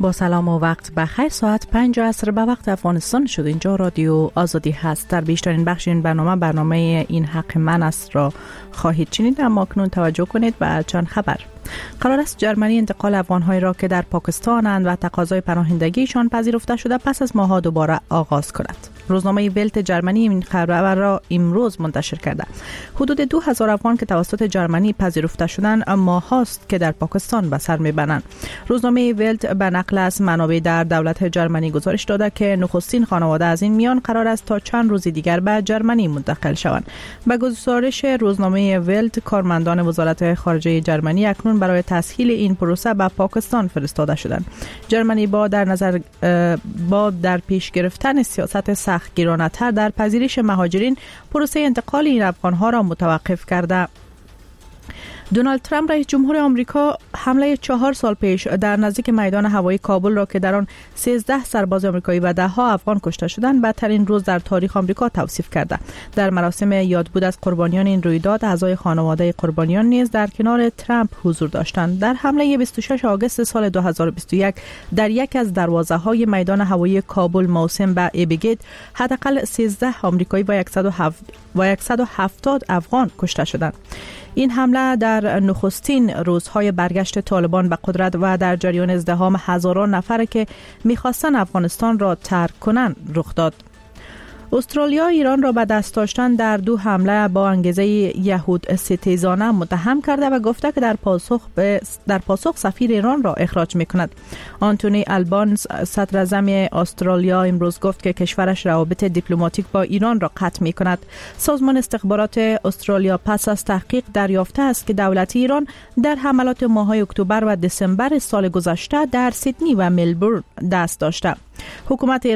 با سلام و وقت بخیر. ساعت 5 عصر به وقت افغانستان شد. اینجا رادیو آزادی هست. در بیشترین بخش این برنامه این حق من است را خواهید شنید، اما اکنون توجه کنید به چند خبر. قرار است جرمنی انتقال افغان‌هایی را که در پاکستان‌اند و تقاضای پناهندگیشان پذیرفته شده پس از ماه‌ها دوباره آغاز کند. روزنامه ولت جرمنی این خبر را امروز منتشر کرده. حدود 2000 افغان که توسط جرمنی پذیرفته شدند ماه‌هاست که در پاکستان به سر می‌برند. روزنامه ولت به نقل از منابع در دولت جرمنی گزارش داده که نخستین خانواده از این میان قرار است تا چند روز دیگر به جرمنی منتقل شوند. به گزارش روزنامه ولت، کارمندان وزارت خارجه جرمنی اکنون برای تسهیل این پروسه به پاکستان فرستاده شدند. جرمنی با در پیش گرفتن سیاست سختگیرانه‌تر در پذیرش مهاجرین پروسه انتقال این افغان‌ها را متوقف کرده. دونالد ترامپ رئیس جمهور آمریکا حمله 4 سال پیش در نزدیک میدان هوایی کابل را که در آن 13 سرباز آمریکایی و 10 افغان کشته شدند بدترین روز در تاریخ آمریکا توصیف کرده. در مراسم یادبود از قربانیان این رویداد اعضای خانواده قربانیان نیز در کنار ترامپ حضور داشتند. در حمله 26 آگوست سال 2021 در یک از دروازه‌های میدان هوایی کابل موسوم به ایبگیت حداقل 13 آمریکایی و 170 افغان کشته شدند. این حمله در نخستین روزهای برگشت طالبان به قدرت و در جریان ازدحام هزاران نفر که می‌خواستند افغانستان را ترک کنند رخ داد. استرالیا ایران را به دست داشتن در 2 حمله با انگیزه یهود ستیزانه متهم کرده و گفته که در پاسخ سفیر ایران را اخراج می‌کند. آنتونی آلبانز صدر اعظم استرالیا امروز گفت که کشورش روابط دیپلماتیک با ایران را قطع می‌کند. سازمان استخبارات استرالیا پس از تحقیق دریافته است که دولت ایران در حملات ماه‌های اکتبر و دسامبر سال گذشته در سیدنی و ملبورن دست داشته. حکومت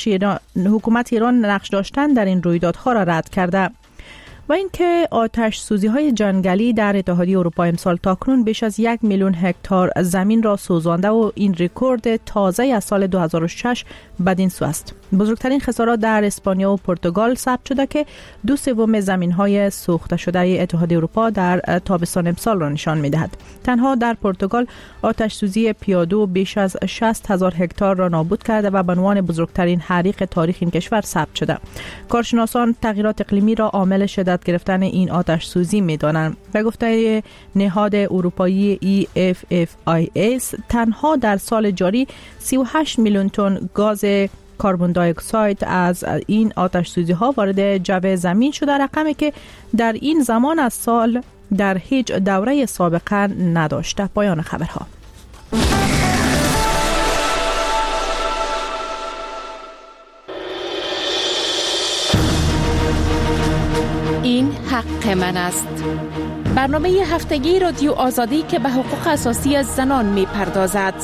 ایران نقش داشتن در این رویدادها را رد کرده. و اینکه آتش سوزی های جنگلی در اتحادیه اروپا امسال تاکنون بیش از 1 میلیون هکتار زمین را سوزانده و این رکورد تازه از سال 2006 بدین سو است. بزرگترین خسارات در اسپانیا و پرتغال ثبت شده که 2/3 زمین های سوخته شده اتحادیه اروپا در تابستان امسال را نشان می‌دهد. تنها در پرتغال آتش سوزی پیاده بیش از 60,000 هکتار را نابود کرده و به عنوان بزرگترین حریق تاریخ این کشور ثبت شده. کارشناسان تغییرات اقلیمی را عامل شدت گرفتن این آتش سوزی می‌دانند. به گفته نهاد اروپایی EFFIS تنها در سال جاری 38 میلیون تن گاز کربن دی اکساید از این آتش سوزی ها وارد جو زمین شده، رقمی که در این زمان از سال در هیچ دوره سابقه نداشته. پایان خبرها. این حق من است. برنامه هفتگی رادیو آزادی که به حقوق اساسی زنان می پردازد.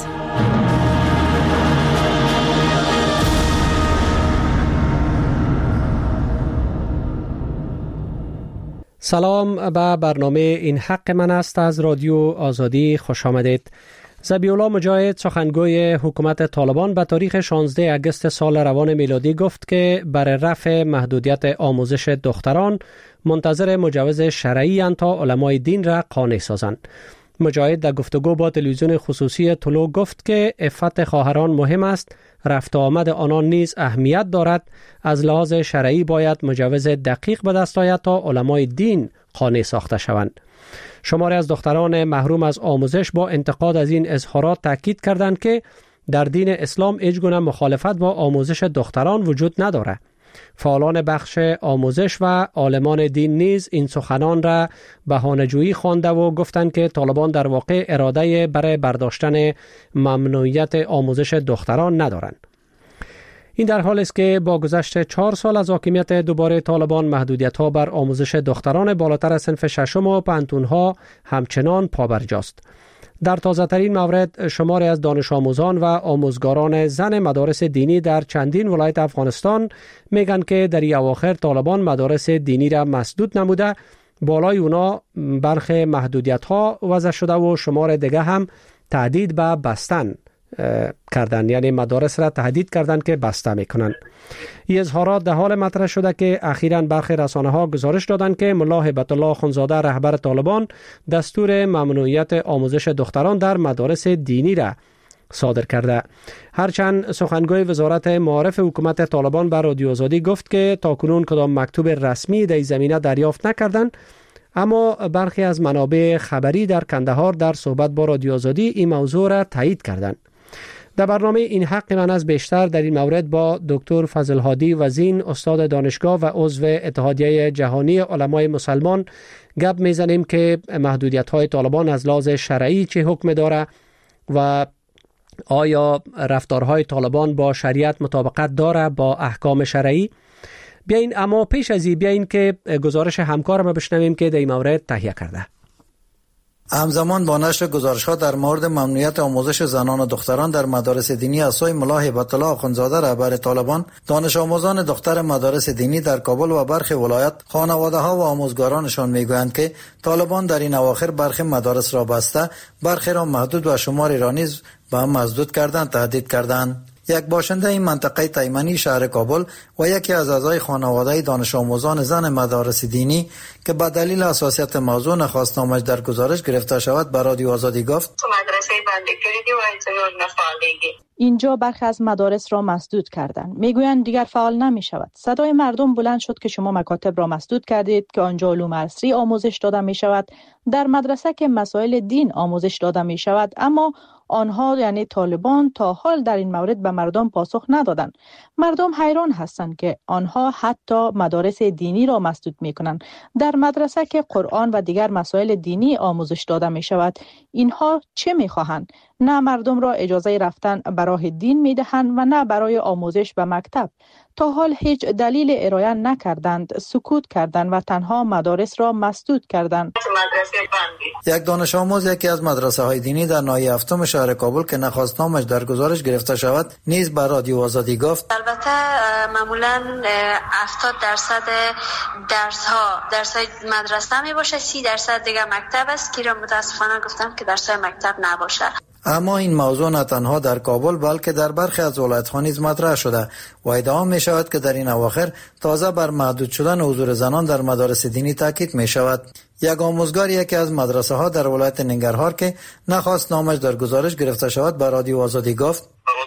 سلام، به برنامه این حق من است از رادیو آزادی خوش آمدید. ذبیح‌الله مجاهد سخنگوی حکومت طالبان به تاریخ 16 اگست سال روان میلادی گفت که برای رفع محدودیت آموزش دختران منتظر مجوز شرعی اند تا علمای دین را قانع سازند. مجاهد در گفتگو با تلویزیون خصوصی طلوع گفت که عفت خواهران مهم است، رفت و آمد آنان نیز اهمیت دارد. از لحاظ شرعی باید مجوز دقیق به دست آید تا علمای دین قانع ساخته شوند. شماری از دختران محروم از آموزش با انتقاد از این اظهارات تاکید کردند که در دین اسلام هیچ گونه مخالفت با آموزش دختران وجود ندارد. فعالان بخش آموزش و عالمان دین نیز این سخنان را بهانه‌جویی خوانده و گفتند که طالبان در واقع اراده برای برداشتن ممنوعیت آموزش دختران ندارند. این در حالی است که با گذشت 4 سال از حاکمیت دوباره طالبان محدودیت‌ها بر آموزش دختران بالاتر از صنف ششم و پانتون‌ها همچنان پابرجاست. در تازه‌ترین مورد شماری از دانش آموزان و آموزگاران زن مدارس دینی در چندین ولایت افغانستان میگن که در اواخر طالبان مدارس دینی را مسدود نموده، بالای اونا برخی محدودیت‌ها وضع شده و شمار دیگه هم تهدید به بستن کردن، یعنی مدارس را تهدید کردن که بسته میکنن. این اظهارات در حال مطرح شده که اخیراً برخی رسانه‌ها گزارش دادند که ملا هیبت الله اخوندزاده رهبر طالبان دستور ممنوعیت آموزش دختران در مدارس دینی را صادر کرده. هرچند سخنگوی وزارت معارف حکومت طالبان به رادیو آزادی گفت که تاکنون کدام مکتوب رسمی در این زمینه دریافت نکردند، اما برخی از منابع خبری در کندهار در صحبت با رادیو آزادی این موضوع را تایید کردند. در برنامه این حق من از بیشتر در این مورد با دکتر فضل هادی وزین، استاد دانشگاه و عضو اتحادیه جهانی علمای مسلمان گپ میزنیم که محدودیت‌های طالبان از لحاظ شرعی چه حکم داره و آیا رفتارهای طالبان با شریعت مطابقت داره با احکام شرعی. بیاین اما پیش از این بیاین که گزارش همکارم بشنویم که در این مورد تهیه کرده. همزمان با نشر گزارش‌ها در مورد ممنوعیت آموزش زنان و دختران در مدارس دینی از سوی ملا هبت الله آخوندزاده رهبر طالبان، دانش آموزان دختر مدارس دینی در کابل و برخی ولایت، خانواده‌ها و آموزگارانشان میگویند که طالبان در این اواخر برخی مدارس را بسته، برخی را محدود و شماری را نیز به هم مسدود کردند، تهدید کردند. یک باشنده این منطقه تایمنی شهر کابل و یکی از اعضای خانواده دانش آموزان زن مدارس دینی که به دلیل حساسیت موضوع نخواست نامش در گزارش گرفته شود به رادیو آزادی گفت: مدرسه بنده کردی و اعتراض نفعالیگی. اینجا برخی از مدارس را مسدود کردند. میگویند دیگر فعال نمی شود. صدای مردم بلند شد که شما مکاتب را مسدود کردید که آنجا علوم عصری آموزش داده می شود، در مدرسه که مسائل دین آموزش داده می شود، اما آنها یعنی طالبان تا حال در این مورد به مردم پاسخ ندادند. مردم حیران هستند که آنها حتی مدارس دینی را مسدود می کنند. در مدرسه که قرآن و دیگر مسائل دینی آموزش داده می شود، اینها چه می خواهند؟ نه مردم را اجازه رفتن به راه دین می دهند و نه برای آموزش به مکتب. تا حال هیچ دلیل ارائه نکردند، سکوت کردند و تنها مدارس را مسدود کردند. یک دانش آموز یکی از مدرسه های دینی در ناحیه هفتم شهر کابل که نخواست نامش در گزارش گرفته شود نیز به رادیو آزادی گفت: البته معمولا 70% درس‌های مدرسه می باشه، 30% دیگه مکتب است که را متاسفانه گفتم که درس‌های مکتب نباشه. اما این موضوع نه تنها در کابل بلکه در برخی از ولایت‌ها نیز مطرح شده و ادعا می شود که در این اواخر تازه بر محدود شدن حضور زنان در مدارس دینی تاکید می شود. یک آموزگار یکی از مدرسه ها در ولایت ننگرهار که نخواست نامش در گزارش گرفته شود به رادیو آزادی گفت: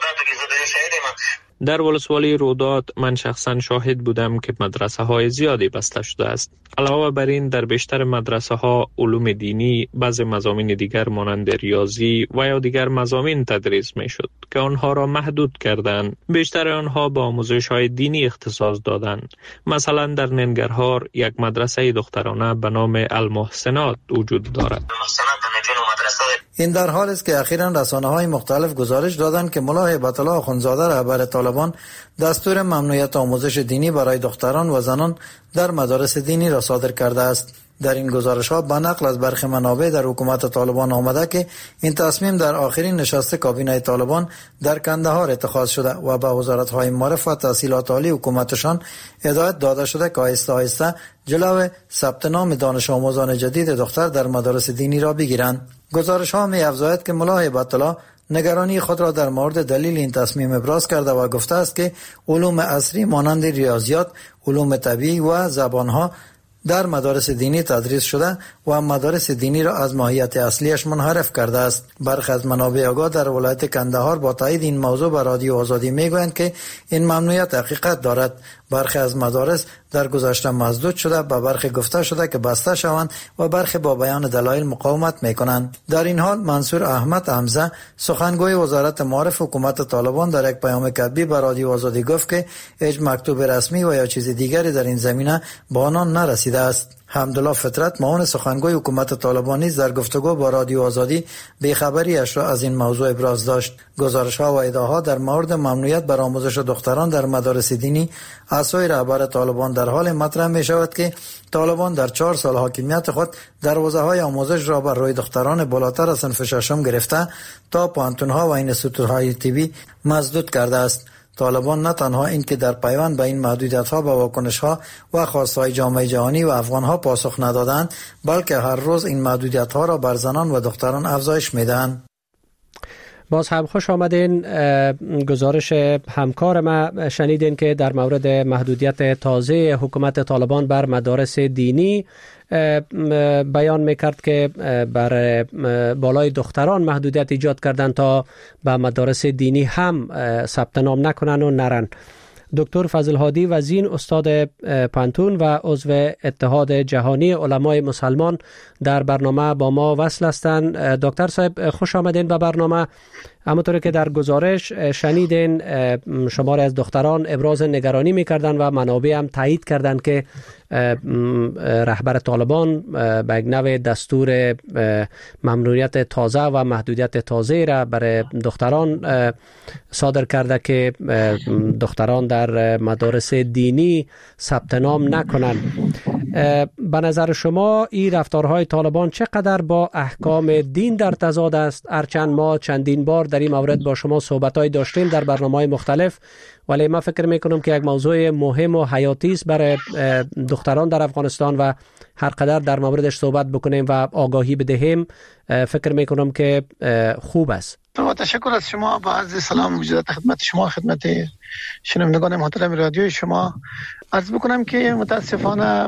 در ولسوالی رودات من شخصا شاهد بودم که مدرسه های زیادی بسته شده است. علاوه بر این در بیشتر مدرسه ها علوم دینی، بعض مضامین دیگر مانند ریاضی و یا دیگر مضامین تدریس می شد که آنها را محدود کردند. بیشتر آنها با آموزش های دینی اختصاص دادند. مثلا در ننگرهار یک مدرسه دخترانه به نام المحسنات وجود دارد. این در حال است که اخیراً رسانه‌های مختلف گزارش دادند که ملا هبت الله آخوندزاده رهبر طالبان دستور ممنوعیت آموزش دینی برای دختران و زنان در مدارس دینی را صادر کرده است. در این گزارش‌ها به نقل از برخی منابع در حکومت طالبان آمده که این تصمیم در آخرین نشست کابینه طالبان در کندهار اتخاذ شده و به وزارت‌های معارف و تحصیلات عالی حکومتشان هدایت داده شده که آهسته آهسته جلو ثبت نام دانش آموزان جدید دختر در مدارس دینی را بگیرند. گزارش‌ها می‌افزاید که ملا هبت الله نگرانی خود را در مورد دلیل این تصمیم ابراز کرده و گفته است که علوم عصری مانند ریاضیات، علوم طبیعی و زبان‌ها در مدارس دینی تدریس شده و مدارس دینی را از ماهیت اصلیش منحرف کرده است. برخی از منابع آگاه در ولایت کندهار با تایید این موضوع به رادیو آزادی میگویند که این ممنوعیت حقیقت دارد. برخی از مدارس در گذشته مسدود شده، به برخی گفته شده که بسته شوند و برخی با بیان دلایل مقاومت میکنند. در این حال منصور احمد حمزه سخنگوی وزارت معارف حکومت طالبان در یک پیام کتبی به رادیو آزادی گفت که هیچ مکتوب رسمی و یا چیز دیگری در این زمینه به آنان نرسیده است. حمدالله فطرت معاون سخنگوی حکومت طالبان نیز در گفتگو با رادیو آزادی بی‌خبری‌اش را از این موضوع ابراز داشت. گزارش‌ها و ادعاها در مورد ممنوعیت بر آموزش دختران در مدارس دینی از سوی رهبر طالبان در حال مطرح می‌شود که طالبان در 4 سال حاکمیت خود دروازه‌های آموزش را بر روی دختران بالاتر از صنف ششم گرفته تا پانتون‌ها و اینستیتوت‌های طبی مسدود کرده است. طالبان نه تنها این که در پیوند به این محدودیت‌ها به واکنش‌ها و خواست‌های جامعه جهانی و افغان‌ها پاسخ ندادند، بلکه هر روز این محدودیت‌ها را بر زنان و دختران افزایش می‌دهند. باز هم خوش آمدین. گزارش همکار ما شنیدین که در مورد محدودیت تازه حکومت طالبان بر مدارس دینی بیان میکرد که بر بالای دختران محدودیت ایجاد کردن تا به مدارس دینی هم ثبت نام نکنن و نرن. دکتر فضل هادی وزین استاد پانتون و عضو اتحاد جهانی علمای مسلمان در برنامه با ما وصل هستند. دکتر صاحب خوش آمدین به برنامه. همونطور که در گزارش شنیدین شماری از دختران ابراز نگرانی میکردن و منابع هم تایید کردن که رهبر طالبان به یک نوع دستور ممنوعیت تازه و محدودیت تازه را برای دختران صادر کرده که دختران در مدارس دینی ثبت نام نکنند. به نظر شما این رفتارهای طالبان چقدر با احکام دین در تضاد است؟ هرچند ما چندین بار در این مورد با شما صحبت‌های داشتیم در برنامه‌های مختلف، ولی من فکر میکنم که یک موضوع مهم و حیاتی است برای دختران در افغانستان و هر قدر در موردش صحبت بکنیم و آگاهی بدهیم فکر میکنم که خوب است. تشکر از شما. با عرض سلام وجود خدمت شما، خدمت شنوندگان محترم رادیوی شما. عرض بکنم که متاسفانه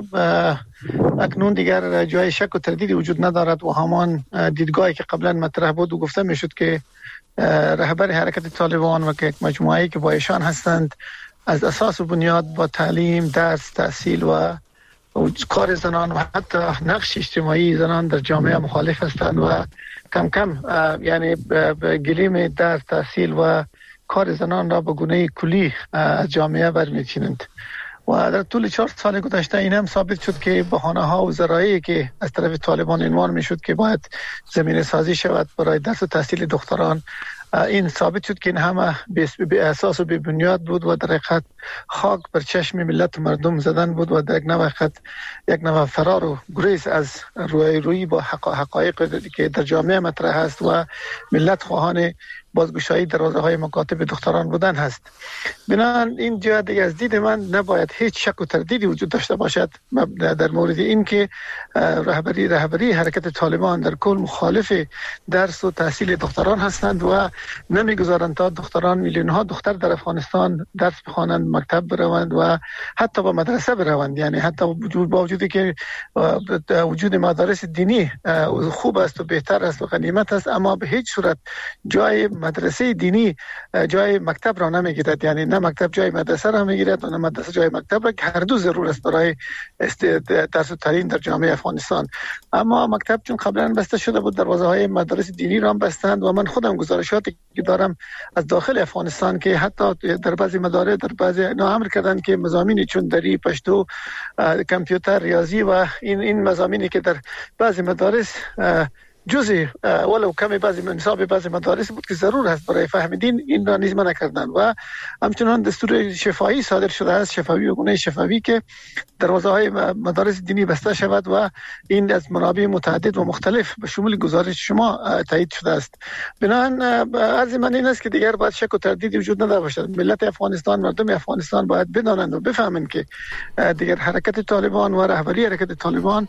اکنون دیگر جای شک و تردیدی وجود ندارد و همان دیدگاهی که قبلا مطرح بود و گفته میشد که رهبر حرکت طالبان و که یک مجموعه‌ای که با ایشان هستند از اساس و بنیاد با تعلیم، درس، تحصیل و کار زنان و حتی نقش اجتماعی زنان در جامعه مخالف هستند و کم کم یعنی گلیم درس، تحصیل و کار زنان را به گونه کلی از جامعه برمی‌چینند. و در طول 4 سال گذشته این هم ثابت شد که بهانه‌ها و ذرایعی که از طرف طالبان عنوان می‌شد که باید زمینه سازی شود برای درس و تحصیل دختران، این ثابت شد که این همه به اساس و به بنیاد بود و در حقیقت خاک بر چشم ملت مردم زدن بود و در یک نوع فرار و گریز از روی با حقایق که در جامعه مطرح است و ملت خواهان بازگشایی دروازه های مکاتب دختران بودن هست. بنابراین این جهت از دید من نباید هیچ شک و تردیدی وجود داشته باشد در مورد این که رهبری حرکت طالبان در کل مخالف درس و تحصیل دختران هستند و نمیگذارند تا دختران، میلیون ها دختر در افغانستان درس بخوانند، مکتب بروند و حتی به مدرسه بروند. یعنی حتی با وجودی که وجود مدارس دینی خوب است و بهتر است و غنیمت است، اما به هیچ صورت جای مدرسه دینی جای مکتب را نمیگیرد. یعنی نه مکتب جای مدرسه را میگیرد و نه مدرسه جای مکتب را، که هر دو ضرور است برای درس و تعلیم در جامعه افغانستان. اما مکتب چون قبلا بسته شده بود، دروازه های مدارس دینی را هم بستند و من خودم گزارشاتی که دارم از داخل افغانستان که حتی در بعضی مدارس در بعضی امر کردند که مضامینی چون دری، پشتو، کامپیوتر، ریاضی و این مضامینی که در بعضی مدارس جزئی ولو کمی بعضی منصاب بعضی مدارس بود که ضرور است برای فهم دین، این را نیز منع کردند و همچنان دستور شفاهی صادر شده است، شفاهی و گونه شفاهی که دروازه های مدارس دینی بسته شود و این از منابع متعدد و مختلف به شمول گزارش شما تایید شده است. بنابراین عرض من این است که دیگر باید شک و تردیدی وجود نداشته باشد. ملت افغانستان، مردم افغانستان باید بدانند و بفهمند که دیگر حرکت طالبان و رهبری حرکت طالبان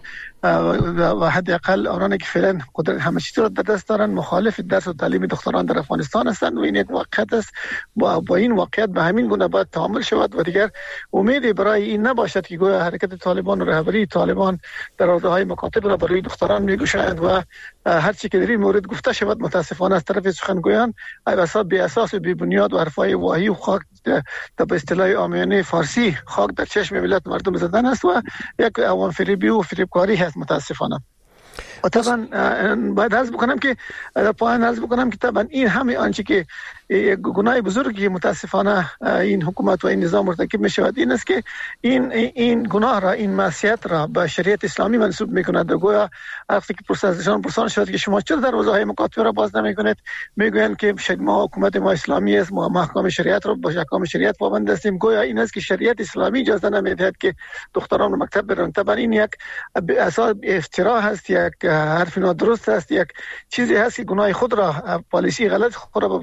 و حداقل آنانی که فعلا قدرت همه چیز را در دست دارند مخالف درس و تعلیم دختران در افغانستان هستند و این یک واقعیت است. با این واقعیت به همین گونه باید تعامل شود و دیگر امیدی برای این نباشد که گویا حرکت طالبان و رهبری طالبان دروازه‌های مکاتب را برای دختران میگشایند و هر چی که در این مورد گفته شود متاسفانه از طرف سخنگویان بی اساس و بی بنیاد و حرفای واهی و خاک به اصطلاح عامیانه فارسی خاک در چشم ملت مردم زدن است و یک عوام فریبی و فریبکاری هست متاسفانه. و طبعا باید عرض بکنم که در پایان عرض بکنم که طبعا این همه آنچه که گناه بزرگی متاسفانه این حکومت و این نظام مرتکب می شود این است که این گناه را، این معصیت را به شریعت اسلامی منسوب می کند. گویا وقتی که پرسان شد که شما چرا دروازه های مکاتب را باز نمی کنید، میگویند که ما حکومت ما اسلامی است، ما احکام شریعت را با احکام شریعت پابند هستیم. گویا این است که شریعت اسلامی اجازه نمیدهد که دختران به مکتب برن. طبعا این یک اساس افترا هست، یک حرف نادرست است، یک چیزی هست که گناه خود را، پالیسی غلط خود را به وزیر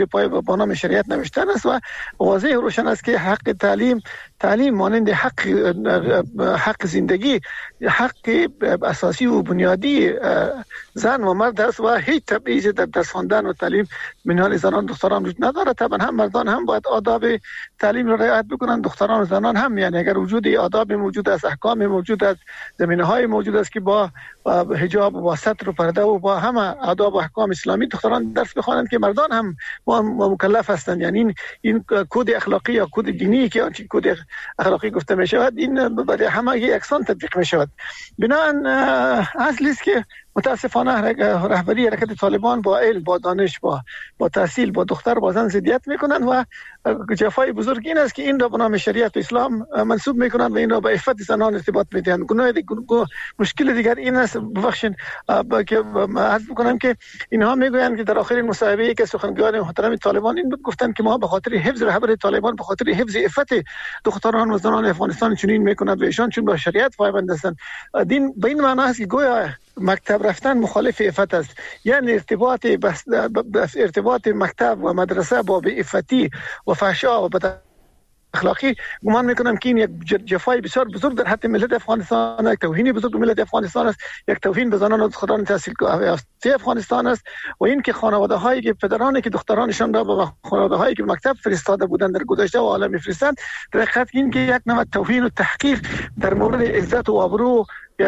زیر پای با نام شریعت نوشتن است و واضح روشن است که حق تعلیم مانند حق زندگی، حق اساسی و بنیادی زن و مرد است و هیچ تبعیضی در درس خواندن و تعلیم میان زنان و دختران وجود ندارد. طبعا هم مردان هم باید آداب تعلیم را رعایت بکنند، دختران و زنان هم. یعنی اگر وجود آداب موجود است، احکام موجود است، زمینه‌های موجود است که با حجاب و با ستر و پرده و با همه آداب و احکام اسلامی دختران درس بخوانند که مردان هم مکلف هستند. یعنی این کد اخلاقی یا کد دینی که آنچه کد اخلاقی گفته می شود این برای همه یکسان تطبیق می شود. بنابراین اصلی است که متاسفانه رهبری حرکت طالبان با علم، با دانش، با تحصیل، با دختر، با زن ضدیت میکنند و جفای بزرگ این است که این را به نام شریعت و اسلام منسوب میکنند و این را به عفت زنان ارتباط میدهند. مشکل دیگر این است، ببخشید که عرض بکنم که اینها میگویند که در آخرین مصاحبه‌ای که سخنگویان محترم طالبان این گفتند که ما به خاطر حفظ رهبری طالبان، به خاطر حفظ عفت دختران و زنان افغانستان چنین میکنند و ایشان چون با شریعت پایبند هستند. دین به این معنی است که گویا مکتب رفتن مخالف عفت است. یعنی ارتباط مکتب و مدرسه با عفتی و فحشا و بد اخلاقی گمان میکنم که این یک جفای بسیار بزرگ در حد ملت افغانستان، یک توهین بزرگ به ملت افغانستان است، یک توهین به زنان و دختران تحصیل یافته افغانستان است و این که خانواده هایی که پدرانی که دخترانشان را به خانواده هایی که مکتب فرستاده بودند در گذشته و حالا میفرستند، در حقیقت این که یک نوع توهین و تحقیر در مورد عزت و آبرو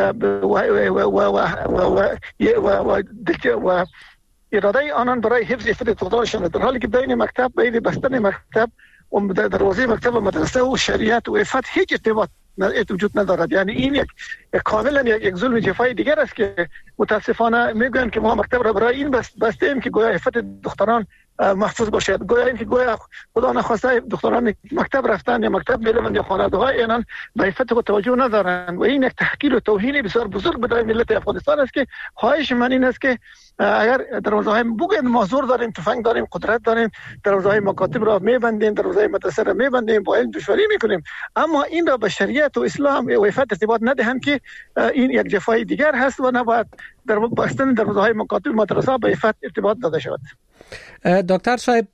و اراده آنان برای حفظ عفت دخترانشان، در حالی که بین مکتب، بین بستن مکتب و دروازه مکتب و مدرسه و شریعت و عفت هیچ ارتباط وجود ندارد. یعنی این یک کاملا یک ظلم جفای دیگر است که متاسفانه میگویند که ما مکتب را برای این بسته ایم که گویا عفت دختران محفوظ باشد. گویا این که گویا خدا نخواسته دختران مکتب رفتن یا مکتب میروند یا خانواده‌های اینان به عفت خود توجه ندارند و این یک تحقیر و توهین بسیار بزرگ برای ملت افغانستان است که خواهش من این است که اگر دروازه‌های بگویند ما زور داریم، تفنگ داریم، قدرت داریم، دروازه‌های مکاتب را میبندیم، دروازه‌های مدرسه را میبندیم، با علم دشواری میکنیم، اما این را به شریعت و اسلام و عفت ارتباط ندهند که این یک جفای دیگر هست و نباید در بستن دروازه‌های مکاتب مدرسه به عفت ارتباط داده شود. دکتر صاحب،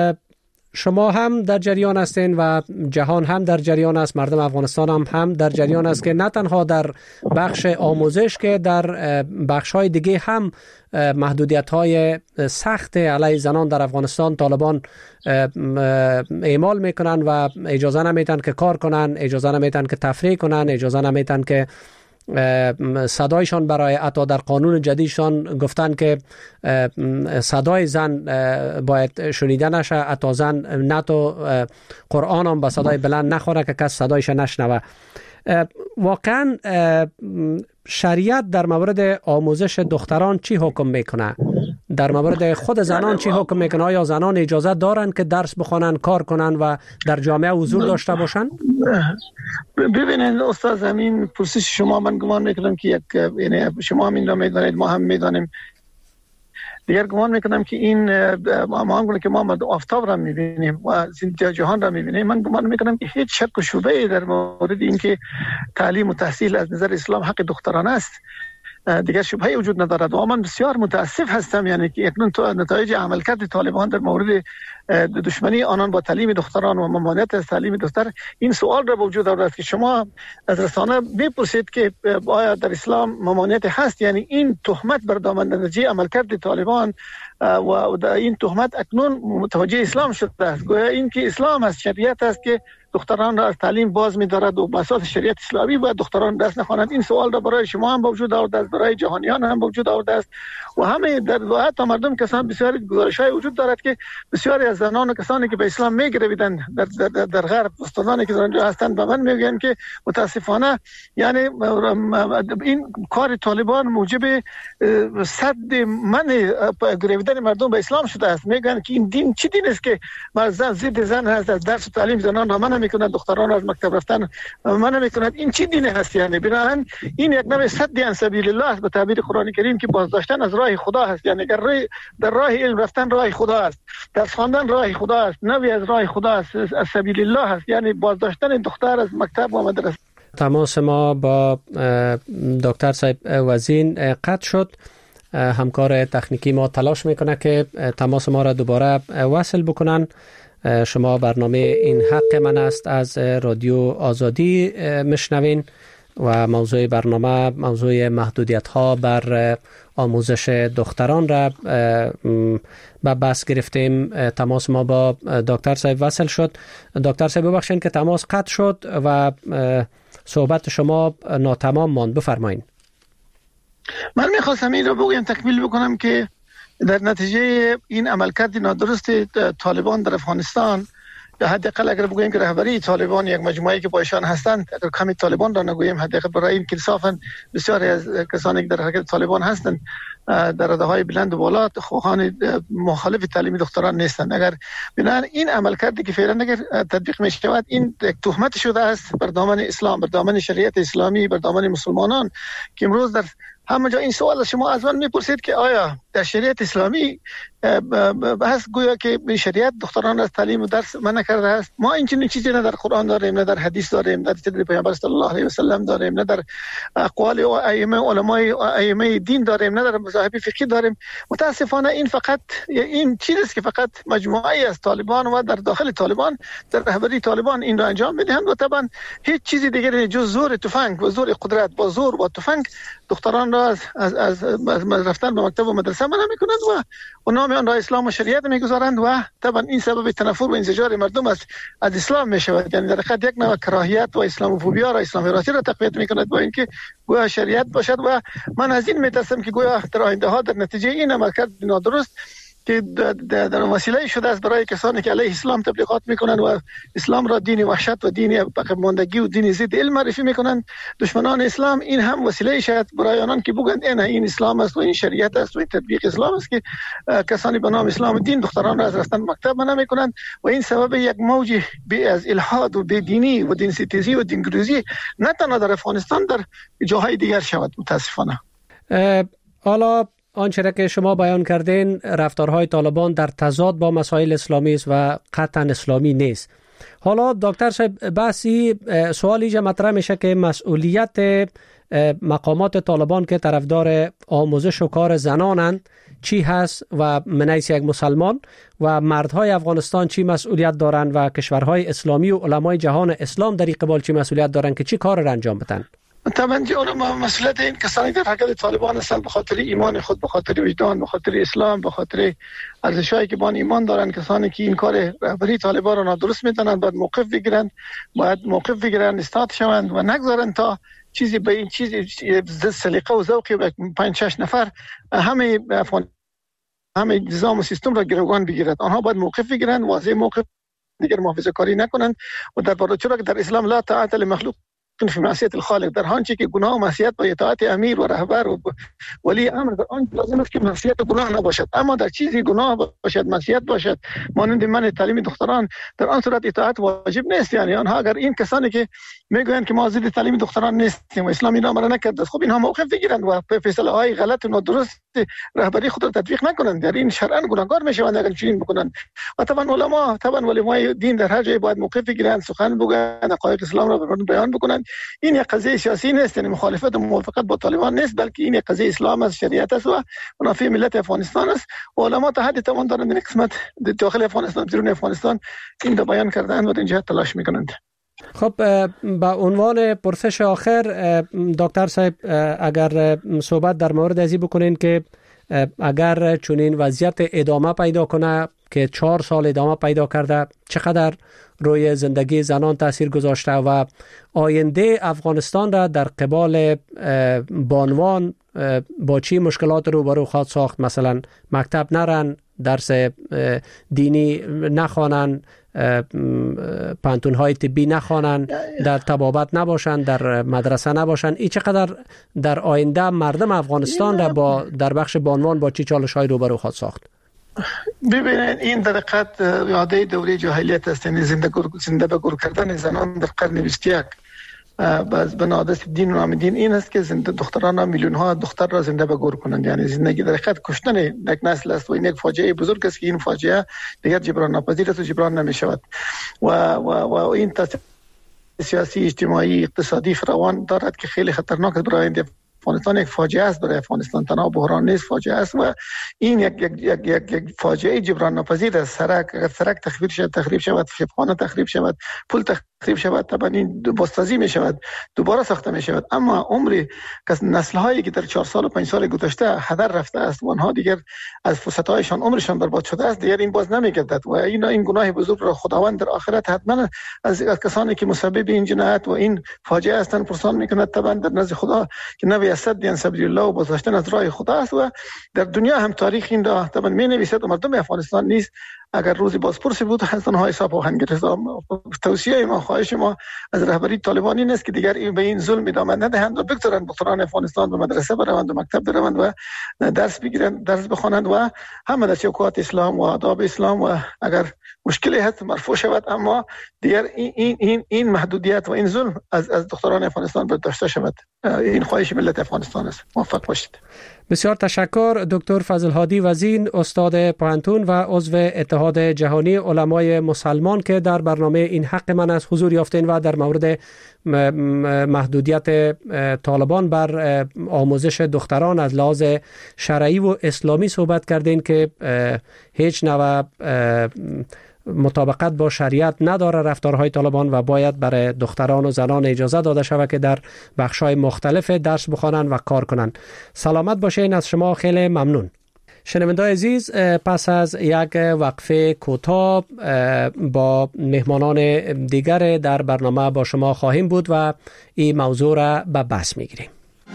شما هم در جریان هستین و جهان هم در جریان است، مردم افغانستان هم در جریان است که نه تنها در بخش آموزش که در بخش‌های دیگه هم محدودیت‌های سخت علیه زنان در افغانستان طالبان اعمال میکنن و اجازه نمیدن که کار کنن، اجازه نمیدن که تفریح کنن، اجازه نمیدن که صدایشان برای حتی در قانون جدیدشان گفتن که صدای زن باید شنیده نشه، حتی زن نه تو قرآن هم به صدای بلند نخوانه که کس صدایش نشنوه. واقعا شریعت در مورد آموزش دختران چی حکم میکنه؟ در مورد خود زنان چی حکم میکنه؟ آیا زنان اجازه دارن که درس بخونن، کار کنن و در جامعه حضور داشته باشن؟ ببینید استاد، همین پرسش شما من گمان میکنم که یک، یعنی شما هم این را میدانید، ما هم میدانیم، دیگر گمان میکنم که این ما هم که ما آفتاب را میبینیم و جهان را میبینیم. من گمان میکنم که هیچ شک و شبهه در مورد این که تعلیم و تحصیل از نظر اسلام حق دختران است دیگر شبهه وجود ندارد و من بسیار متاسف هستم یعنی که اکنون نتایج عملکرد طالبان در مورد دشمنی آنان با تعلیم دختران و ممانعت از تعلیم دختر این سوال را وجود آورد که شما از رسانه بپرسید که آیا در اسلام ممانعت هست. یعنی این تهمت بر دامن نتیجه عملکرد طالبان و این تهمت اکنون متوجه اسلام شده است. گویا این که اسلام است، شریعت است که دختران را از تعلیم باز می‌دارد و با اساس شریعت اسلامی باید دختران درس نخوانند. این سوال را برای شما هم وجود آورده است، برای جهانیان هم وجود آورده است و همه در حتی مردم کسان بسیاری گزارش‌های وجود دارد که بسیاری از زنان و کسانی که به اسلام می‌گرویدند در غرب، استادانی که در آنجا هستند به من میگویند که متاسفانه یعنی این کار طالبان موجب صد منع گرویدن مردم به اسلام شده است. میگن که این دین چه دین است که زن ضد زن هست، از درس و تعلیم زنان را منع میکنند، دختران را از مکتب رفتن منع میکنند. این چه دین هست؟ یعنی بنابراین این یک نوع صد عن سبیل الله است به تعبیر قرآن کریم که بازداشتن از راه خدا هست. یعنی در راه علم رفتن راه خدا است، درس خواندن راه خدا است، نوعی از راه خدا است، از سبیل الله است. یعنی بازداشتن دختر از مکتب و مدرسه. تماس ما با دکتر صاحب وزین قطع شد. همکار تکنیکی ما تلاش میکنه که تماس ما را دوباره وصل بکنن. شما برنامه این حق من است از رادیو آزادی مشنوین و موضوع برنامه موضوع محدودیت ها بر آموزش دختران را به بحث گرفتیم. تماس ما با دکتر صاحب وصل شد. دکتر صاحب ببخشید که تماس قطع شد و صحبت شما ناتمام ماند. بفرمایید. من میخواستم این رو بگویم، تکمیل بکنم که در نتیجه این عملکرد نادرست طالبان در افغانستان، یا حداقل اگر بگوییم که رهبری طالبان یک مجموعه‌ای که پایشان هستند، اگر کمی طالبان را نگوییم، حداقل برای این که انصافا بسیاری از کسانی که در حرکت طالبان هستند در رده‌های بلند و بالا خواهان مخالف تعلیم دختران نیستند. اگر بنابر این عملکردی که فعلا اگر تطبیق می شود، این یک تهمت شده است بر دامن اسلام، بر دامن شریعت اسلامی، بر دامن مسلمانان، که امروز در همه جا این سوال شما از من میپرسید که آیا در شریعت اسلامی بحث گویا که شریعت دختران از تعلیم و درس منع کرده است؟ ما این چیزی نه در قرآن داریم، نه در حدیث داریم، نه در پیامبر صلی الله علیه و سلم داریم، نه در اقوال ائمه علمای ائمه دین داریم، نه در مذاهب فقهی داریم. متاسفانه این فقط این چیزی که فقط مجموعه‌ای از طالبان و در داخل طالبان در رهبری طالبان این را انجام میدهند و طبعا هیچ چیزی دیگر جز زور تفنگ و زور قدرت با زور و تفنگ دختران را از رفتن به مکتب و مدرسه منع میکنند و نام آن را اسلام و شریعت میگذارند و طبعا این سبب تنفر و انزجار مردم از اسلام میشود. یعنی در حقیقت یک نوع کراهیت و اسلاموفوبیا را، اسلاموراسی را تقویت میکند با اینکه گویا شریعت باشد. و من از این میترسم که گویا در آینده ها در نتیجه این عملکرد نادرست که در وسیله شده است برای کسانی که علیه اسلام تبلیغات میکنند و اسلام را دین وحشت و دین عقب ماندگی و دین ضد علم معرفی میکنند، دشمنان اسلام، این هم وسیله شد برای آنان که بگویند این اسلام است و این شریعت است و این تطبیق اسلام است که کسانی به نام اسلام و دین دختران را از رفتن مکتب منع میکنند و این سبب یک موج از الحاد و بی‌دینی و دین ستیزی و دینگریزی نه تنها در افغانستان، در جاهای دیگر شود متاسفانه. حالا آنچه را که شما بیان کردین، رفتارهای طالبان در تضاد با مسائل اسلامی است و قطعا اسلامی نیست. حالا دکتر صاحب بحثی سوالی اینجا مطرح میشه که مسئولیت مقامات طالبان که طرفدار آموزش و کار زنانند چی هست و من حیث یک مسلمان، و مردهای افغانستان چی مسئولیت دارند و کشورهای اسلامی و علمای جهان اسلام در این قبال چی مسئولیت دارند که چی کار را انجام بدن؟ طبعا مسئولیت این کسانی در حرکت طالبان هستند به خاطر ایمان خود، به خاطر وجدان، به خاطر اسلام، به خاطر ارزش‌هایی که با ایمان دارند. کسانی که این کار رهبری طالبان را نادرست می‌دانند باید موقف بگیرند، استاد شوند و نگذارند تا چیزی به این چیز سلیقه و ذوق 5-6 نفر همه نظام و سیستم را گروگان بگیرد. آنها باید موقف بگیرند، واضح موقف، دیگر محافظه کاری نکنند و در برابر چرا که در اسلام لا طاعت لمخلوق فی معصیت الخالق، در آنچه که گناه و معصیت با اطاعت امیر و رهبر و ولی امر در آن لازم است که معصیت و گناه نباشد، اما در چیزی گناه باشد، معصیت باشد، مانند من تعلیم دختران، در آن صورت اطاعت واجب نیست. یعنی آنها اگر این کسانی که میگویند که ما ضد تعلیم دختران نیستیم و اسلام این امر نکرده، خب اینها موقف بگیرند و فیصله های غلط و نادرست رهبری خود را تطبیق نکنند. در این شرعاً گناهکار میشوند اگر چنین بکنند. و طبعا علمای دین در هر جای باید موقف بگیرند، سخن بگویند، حقایق اسلام را بیان بکنند. این یک قضیه سیاسی نیست، یعنی مخالفت و موافقت با طالبان نیست، بلکه این یک قضیه اسلام است، شریعت است و منافع ملت افغانستان است. علما تا حدی توان دارند این قسمت داخل افغانستان، بیرون افغانستان این را بیان کردن و در اینجا تلاش میکنند. خب با عنوان پرسش آخر دکتر صاحب اگر صحبت در مورد ازی بکنین که اگر چنین وضعیت ادامه پیدا کنه که 4 سال ادامه پیدا کرده، چقدر روی زندگی زنان تاثیر گذاشته و آینده افغانستان را در قبال بانوان با چی مشکلات روبرو خواهد ساخت؟ مثلا مکتب نرن، درس دینی نخوانن، پانتون‌های طبی نخوانن، در طبابت نباشن، در مدرسه نباشن. این چقدر در آینده مردم افغانستان را در بخش بانوان با چی چالش‌های روبرو خواهد ساخت؟ ببینید این در حقیقت یاده دوره جاهلیت است، یعنی زنده به گور کردن زنان در قرن 21 باز بنادست دین و نام دین این است که زنده دختران میلیون ها دختر را زنده به گور کنند. یعنی زندگی در حقیقت کشتن یک نسل است و این یک فاجعه بزرگ است که این فاجعه دیگر جبران ناپذیر است و جبران نمی شود و این تاثیر سیاسی، اجتماعی، اقتصادی فراوان دارد که خیلی خطرناک است برای افغانستان یک فاجعه است برای افغانستان، تنها بحران نیست، فاجعه است و این یک فاجعه جبران ناپذیر است. اگر سرک تخریب شود، شبخانه تخریب شود، پل تخریب شود، طبعا این بازسازی می شود، دوباره ساخته می شود. اما عمری نسل هایی که در 4 سال و 5 سال گذشته هدر رفته است و آنها دیگر از فرصت هایشان عمرشان برباد شده است، دیگر این باز نمیگردد و این گناه بزرگ را خداوند در آخرت حتما از کسانی که مسبب این جنایت و این فاجعه هستند پرسان میکند. طبعا در نزد خدا که نبی اسد یان سبیل الله و بازداشتن از راه خدا است و در دنیا هم تاریخ این را طبعا می نویسد و مردم افغانستان نیست اگر روزی بازپرسی بود از آنها حساب خواهند گرفت. توصیه ما، خواهش ما از رهبری طالبان این است که دیگر به این ظلم ادامه ندهند و بگذارند دختران افغانستان به مدرسه بروند و مکتب بروند و درس بگیرند، درس بخوانند و همه در چوکات اسلام و آداب اسلام و اگر مشکلی هست مرفوع شود، اما دیگر این محدودیت و این ظلم از دختران افغانستان برداشته شود. این خواهش ملت افغانستان است. موفق باشید. بسیار تشکر. دکتر فضل هادی وزین، استاد پوهنتون و عضو اتحاد جهانی علمای مسلمان که در برنامه این حق من است حضور یافتین و در مورد محدودیت طالبان بر آموزش دختران از لحاظ شرعی و اسلامی صحبت کردین که هیچ نوع مطابقت با شریعت نداره رفتارهای طالبان و باید برای دختران و زنان اجازه داده شود که در بخش‌های مختلف درس بخوانند و کار کنند. سلامت باشین. از شما خیلی ممنون. شنوندگان عزیز، پس از یک وقفه کوتاه با مهمانان دیگر در برنامه با شما خواهیم بود و این موضوع را به بحث میگیریم.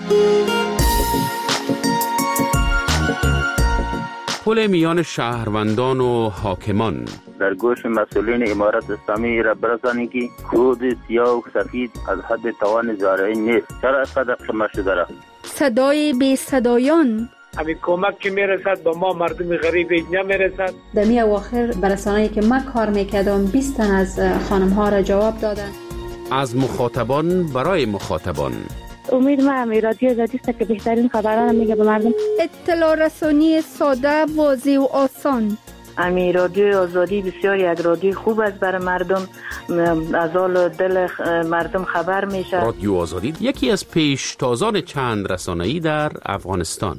پل میان شهروندان و حاکمان در گوش مسئولین امارت اسلامی را برسانید که کود سیاه و سفید از حد توان زارعی نیست. چرا اینقدر شما شده را؟ صدای بی صدایان، همین کمک که میرسد با ما مردم غریب نمیرسد. دمی اواخر برسانه‌ای که من کار میکردم 20 تن از خانم ها را جواب دادن. از مخاطبان برای مخاطبان. امید ما همی رادیو آزادی است که بهترین خبران میگه به مردم. اطلاع رسانی ساده، واضح و آسان. امی رادیو آزادی بسیار یک رادیو خوب است برای مردم، از حال دل مردم خبر میشه. رادیو آزادی یکی از پیشتازان چند رسانه‌ای در افغانستان.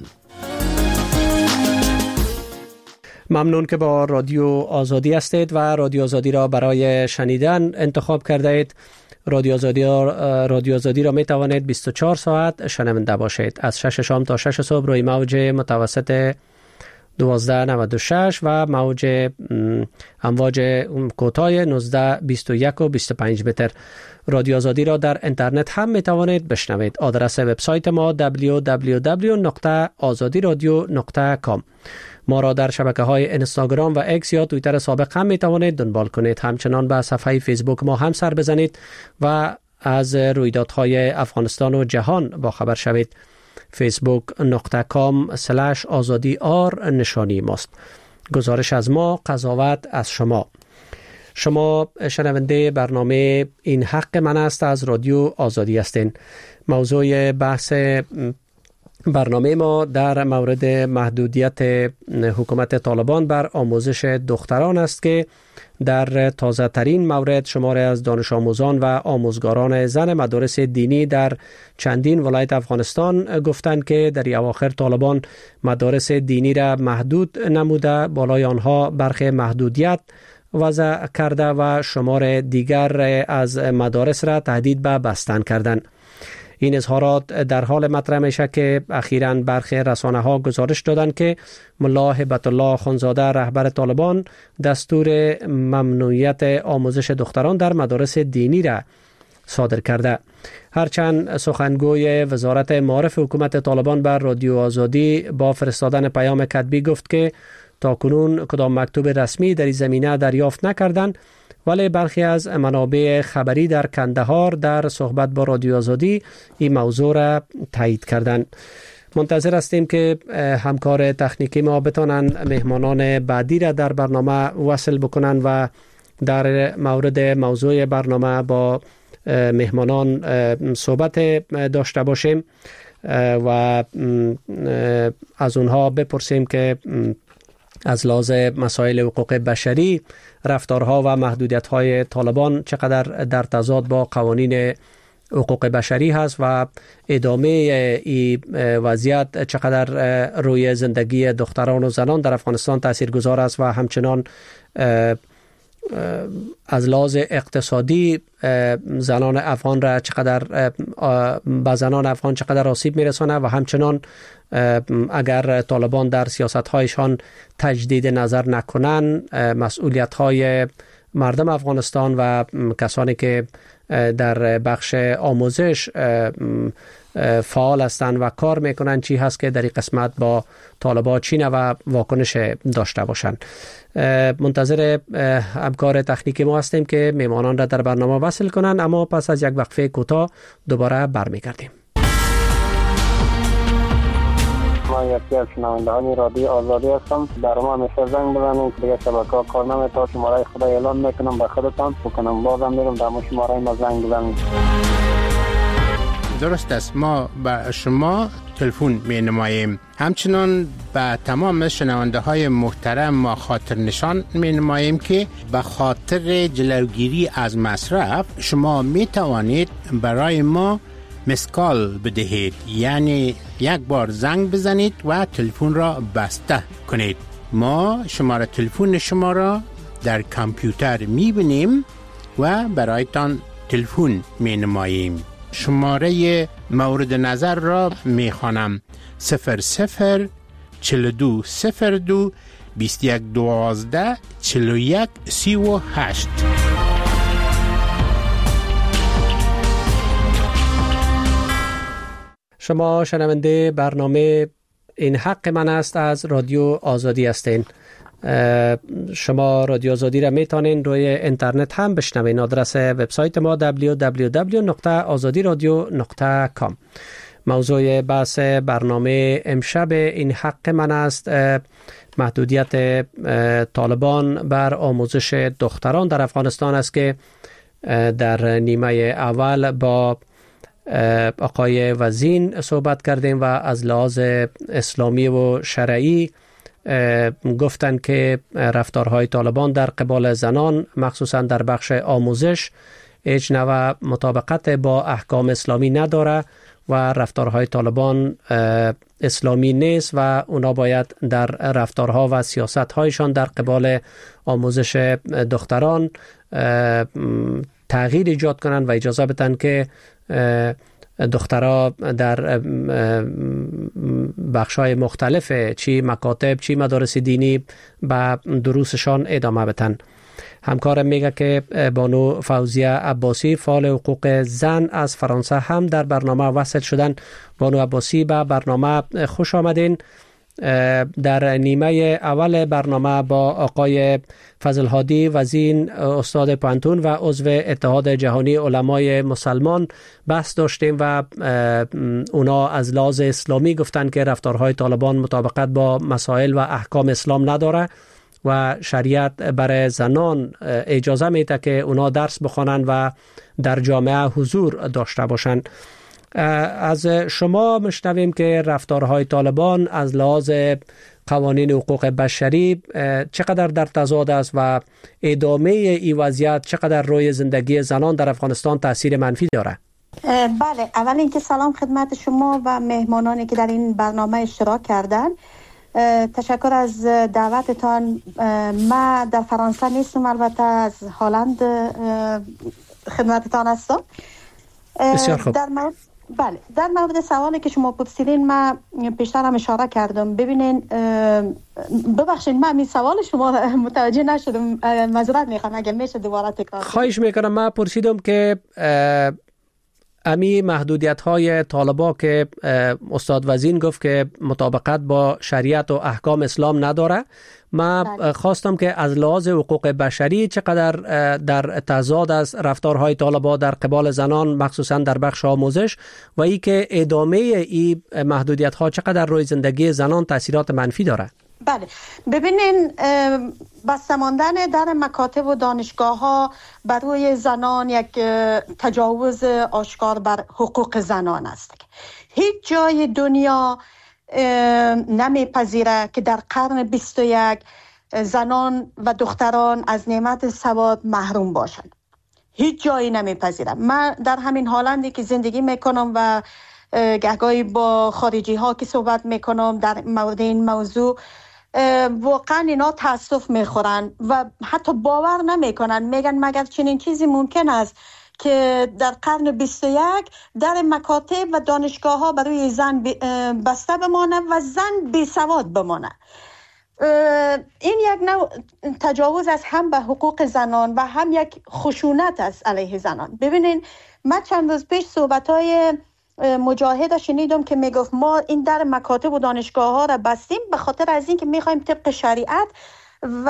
ممنون که با رادیو آزادی هستید و رادیو آزادی را برای شنیدن انتخاب کرده اید. رادیو آزادی را می توانید 24 ساعت شنونده باشید. از 6 شام تا 6 صبح روی موج متوسط 1296 و موج امواج کوتاه 1921 و 25 متر. رادیو آزادی را در اینترنت هم می توانید بشنوید. آدرس وبسایت ما www.azadiradio.com. ما را در شبکه‌های اینستاگرام و اکس یا توییتر سابق هم می توانید دنبال کنید. همچنان به صفحه فیسبوک ما هم سر بزنید و از رویدادهای افغانستان و جهان با خبر شوید. facebook.com/azadi_r نشانی ماست. گزارش از ما، قضاوت از شما. شما شنونده برنامه این حق من است از رادیو آزادی هستین. موضوع بحث برنامه ما در مورد محدودیت حکومت طالبان بر آموزش دختران است که در تازه ترین مورد شماری از دانش آموزان و آموزگاران زن مدارس دینی در چندین ولایت افغانستان گفتند که در اواخر طالبان مدارس دینی را محدود نموده، بالای آنها برخی محدودیت وضع کرده و شمار دیگر از مدارس را تهدید به بستن کردند. این اظهارات در حال مطرح میشه که اخیراً برخی رسانه‌ها گزارش دادند که ملا هبت الله خانزاده رهبر طالبان دستور ممنوعیت آموزش دختران در مدارس دینی را صادر کرده. هرچند سخنگوی وزارت معارف حکومت طالبان بر رادیو آزادی با فرستادن پیام کتبی گفت که تاکنون کدام مکتوب رسمی در این زمینه دریافت نکردند، ولی برخی از منابع خبری در کندهار در صحبت با رادیو آزادی این موضوع را تایید کردند. منتظر هستیم که همکار تکنیکی ما بتانند مهمانان بعدی را در برنامه وصل بکنند و در مورد موضوع برنامه با مهمانان صحبت داشته باشیم و از اونها بپرسیم که از لحاظ مسائل حقوق بشری رفتارها و محدودیت‌های طالبان چقدر در تضاد با قوانین حقوق بشری هست و ادامه این وضعیت چقدر روی زندگی دختران و زنان در افغانستان تاثیرگذار است و همچنان از لحاظ اقتصادی زنان افغان را چقدر به زنان افغان چقدر آسیب میرسانه و همچنان اگر طالبان در سیاست‌هایشان تجدید نظر نکنن مسئولیت‌های مردم افغانستان و کسانی که در بخش آموزش فعال هستند و کار میکنن چی هست که در این قسمت با طالبان چین و واکنش داشته باشند. منتظر همکار تکنیکی ما هستیم که میمانان را در برنامه وصل کنند، اما پس از یک وقفه کوتاه دوباره برمیگردیم. ما یکی از شنوندگان رادیو آزادی هستم. در ما همیشه زنگ بزنید، دیگه شبکه‌ها کار نمی‌کنه. شماره خود اعلام میکنم به خودتان بکنم، بازم میگم در شماره ما زنگ بزنید. درست است، ما به شما تلفن می نماییم. همچنان به تمام شنونده های محترم ما خاطر نشان می نماییم که به خاطر جلوگیری از مصرف شما می توانید برای ما مسکال بدهید، یعنی یک بار زنگ بزنید و تلفن را بسته کنید. ما شماره تلفن شما را در کامپیوتر می بینیم و برایتان تلفن می نماییم. شماره مورد نظر را می خوانم: 00 42 02 21 12 41 38. شما شنونده برنامه این حق من است از رادیو آزادی هستین. شما رادیو آزادی را میتونین روی اینترنت هم بشنوین. آدرس وبسایت ما www.azadiradio.com. موضوع بحث برنامه امشب این حق من است محدودیت طالبان بر آموزش دختران در افغانستان است که در نیمه اول با آقای وزین صحبت کردیم و از لحاظ اسلامی و شرعی گفتند که رفتارهای طالبان در قبال زنان مخصوصا در بخش آموزش هیچ نوع مطابقت با احکام اسلامی نداره و رفتارهای طالبان اسلامی نیست و اونا باید در رفتارها و سیاستهایشان در قبال آموزش دختران تغییر ایجاد کنند و اجازه بدن که دخترها در بخش‌های مختلف چی مکاتب چی مدارس دینی به دروسشان ادامه بدن. همکارم میگه که بانو فوزیه عباسی فعال حقوق زن از فرانسه هم در برنامه وصل شدن. بانو عباسی به برنامه خوش آمدین. در نیمه اول برنامه با آقای فضل هادی وزین استاد پانتون و عضو اتحاد جهانی علمای مسلمان بحث داشتیم و اونا از لحاظ اسلامی گفتن که رفتارهای طالبان مطابقت با مسائل و احکام اسلام نداره و شریعت برای زنان اجازه میده که اونا درس بخوانند و در جامعه حضور داشته باشند. از شما مشنویم که رفتارهای طالبان از لحاظ قوانین حقوق بشری چقدر در تضاد است و ادامه این وضعیت چقدر روی زندگی زنان در افغانستان تاثیر منفی داره. بله، اول اینکه سلام خدمت شما و مهمانانی که در این برنامه اشتراک کردن. تشکر از دعوتتان. من در فرانسه نیستم، البته از هلند خدمتتان هستم. بسیار خوب. بله، در مورد سوالی که شما پرسیدین من پیشتر هم اشاره کردم. ببینین، ببخشید من این سوال شما متوجه نشدم، معذرت میخوام اگه میشه دوباره تکرار. خواهش میکنم. من پرسیدم که امی محدودیت های طالبا که استاد وزین گفت که مطابقت با شریعت و احکام اسلام نداره، من خواستم که از لحاظ حقوق بشری چقدر در تضاد از رفتارهای طالبا در قبال زنان مخصوصا در بخش آموزش و ای که ادامه این محدودیت ها چقدر روی زندگی زنان تاثیرات منفی داره. بله، ببینین، بسته ماندن در مکاتب و دانشگاه ها بر روی زنان یک تجاوز آشکار بر حقوق زنان است. هیچ جای دنیا نمیپذیره که در قرن 21 زنان و دختران از نعمت سواد محروم باشند. هیچ جایی نمیپذیرم. من در همین هالندی که زندگی میکنم و گهگاهی با خارجی ها که صحبت میکنم در مورد این موضوع، واقعا اینا تاسف میخورن و حتی باور نمیکنن. میگن مگر چنین چیزی ممکن است که در قرن 21 در مکاتب و دانشگاه ها برای زن بسته بمانه و زن بی سواد بمانه. این یک نوع تجاوز است هم به حقوق زنان و هم یک خشونت است علیه زنان. ببینین من چند روز پیش صحبت‌های مجاهد شنیدم که میگفت ما این در مکاتب و دانشگاه ها را بستیم به خاطر از این که میخوایم طبق شریعت و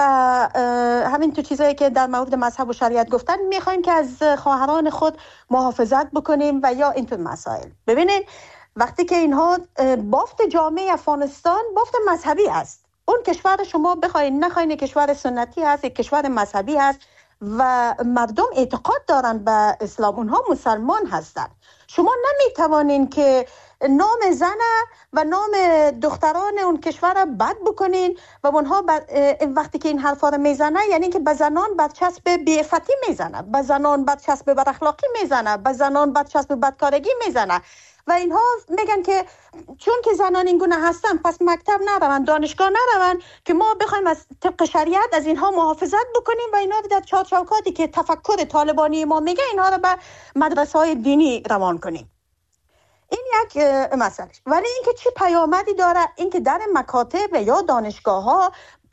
همین تو چیزایی که در مورد مذهب و شریعت گفتن میخوایم که از خواهران خود محافظت بکنیم و یا اینطور مسائل. ببینین وقتی که اینها بافت جامعه افغانستان بافت مذهبی است، اون کشور شما بخواین نخواین کشور سنتی هست، کشور مذهبی هست و مردم اعتقاد دارن به اسلام، اونها مسلمان هستن. شما نمیتوانین که نام زن و نام دختران اون کشور را بد بکنین و اونها وقتی که این حرفا رو میزنه یعنی که به زنان برچسب بی‌عفتی میزنه، به زنان برچسب بداخلاقی میزنه، به زنان برچسب بدکارگی میزنه و اینها میگن که چون که زنان این گونه هستن پس مکتب نروند، دانشگاه نروند که ما بخوایم از طبق شریعت از اینها محافظت بکنیم و اینا رو در چارچوباتی که تفکر طالبانی ما میگه اینها رو به مدرسه های دینی روان کنیم. این یک مسئله. ولی اینکه چی پیامدی داره اینکه در مکاتب یا دانشگاه ها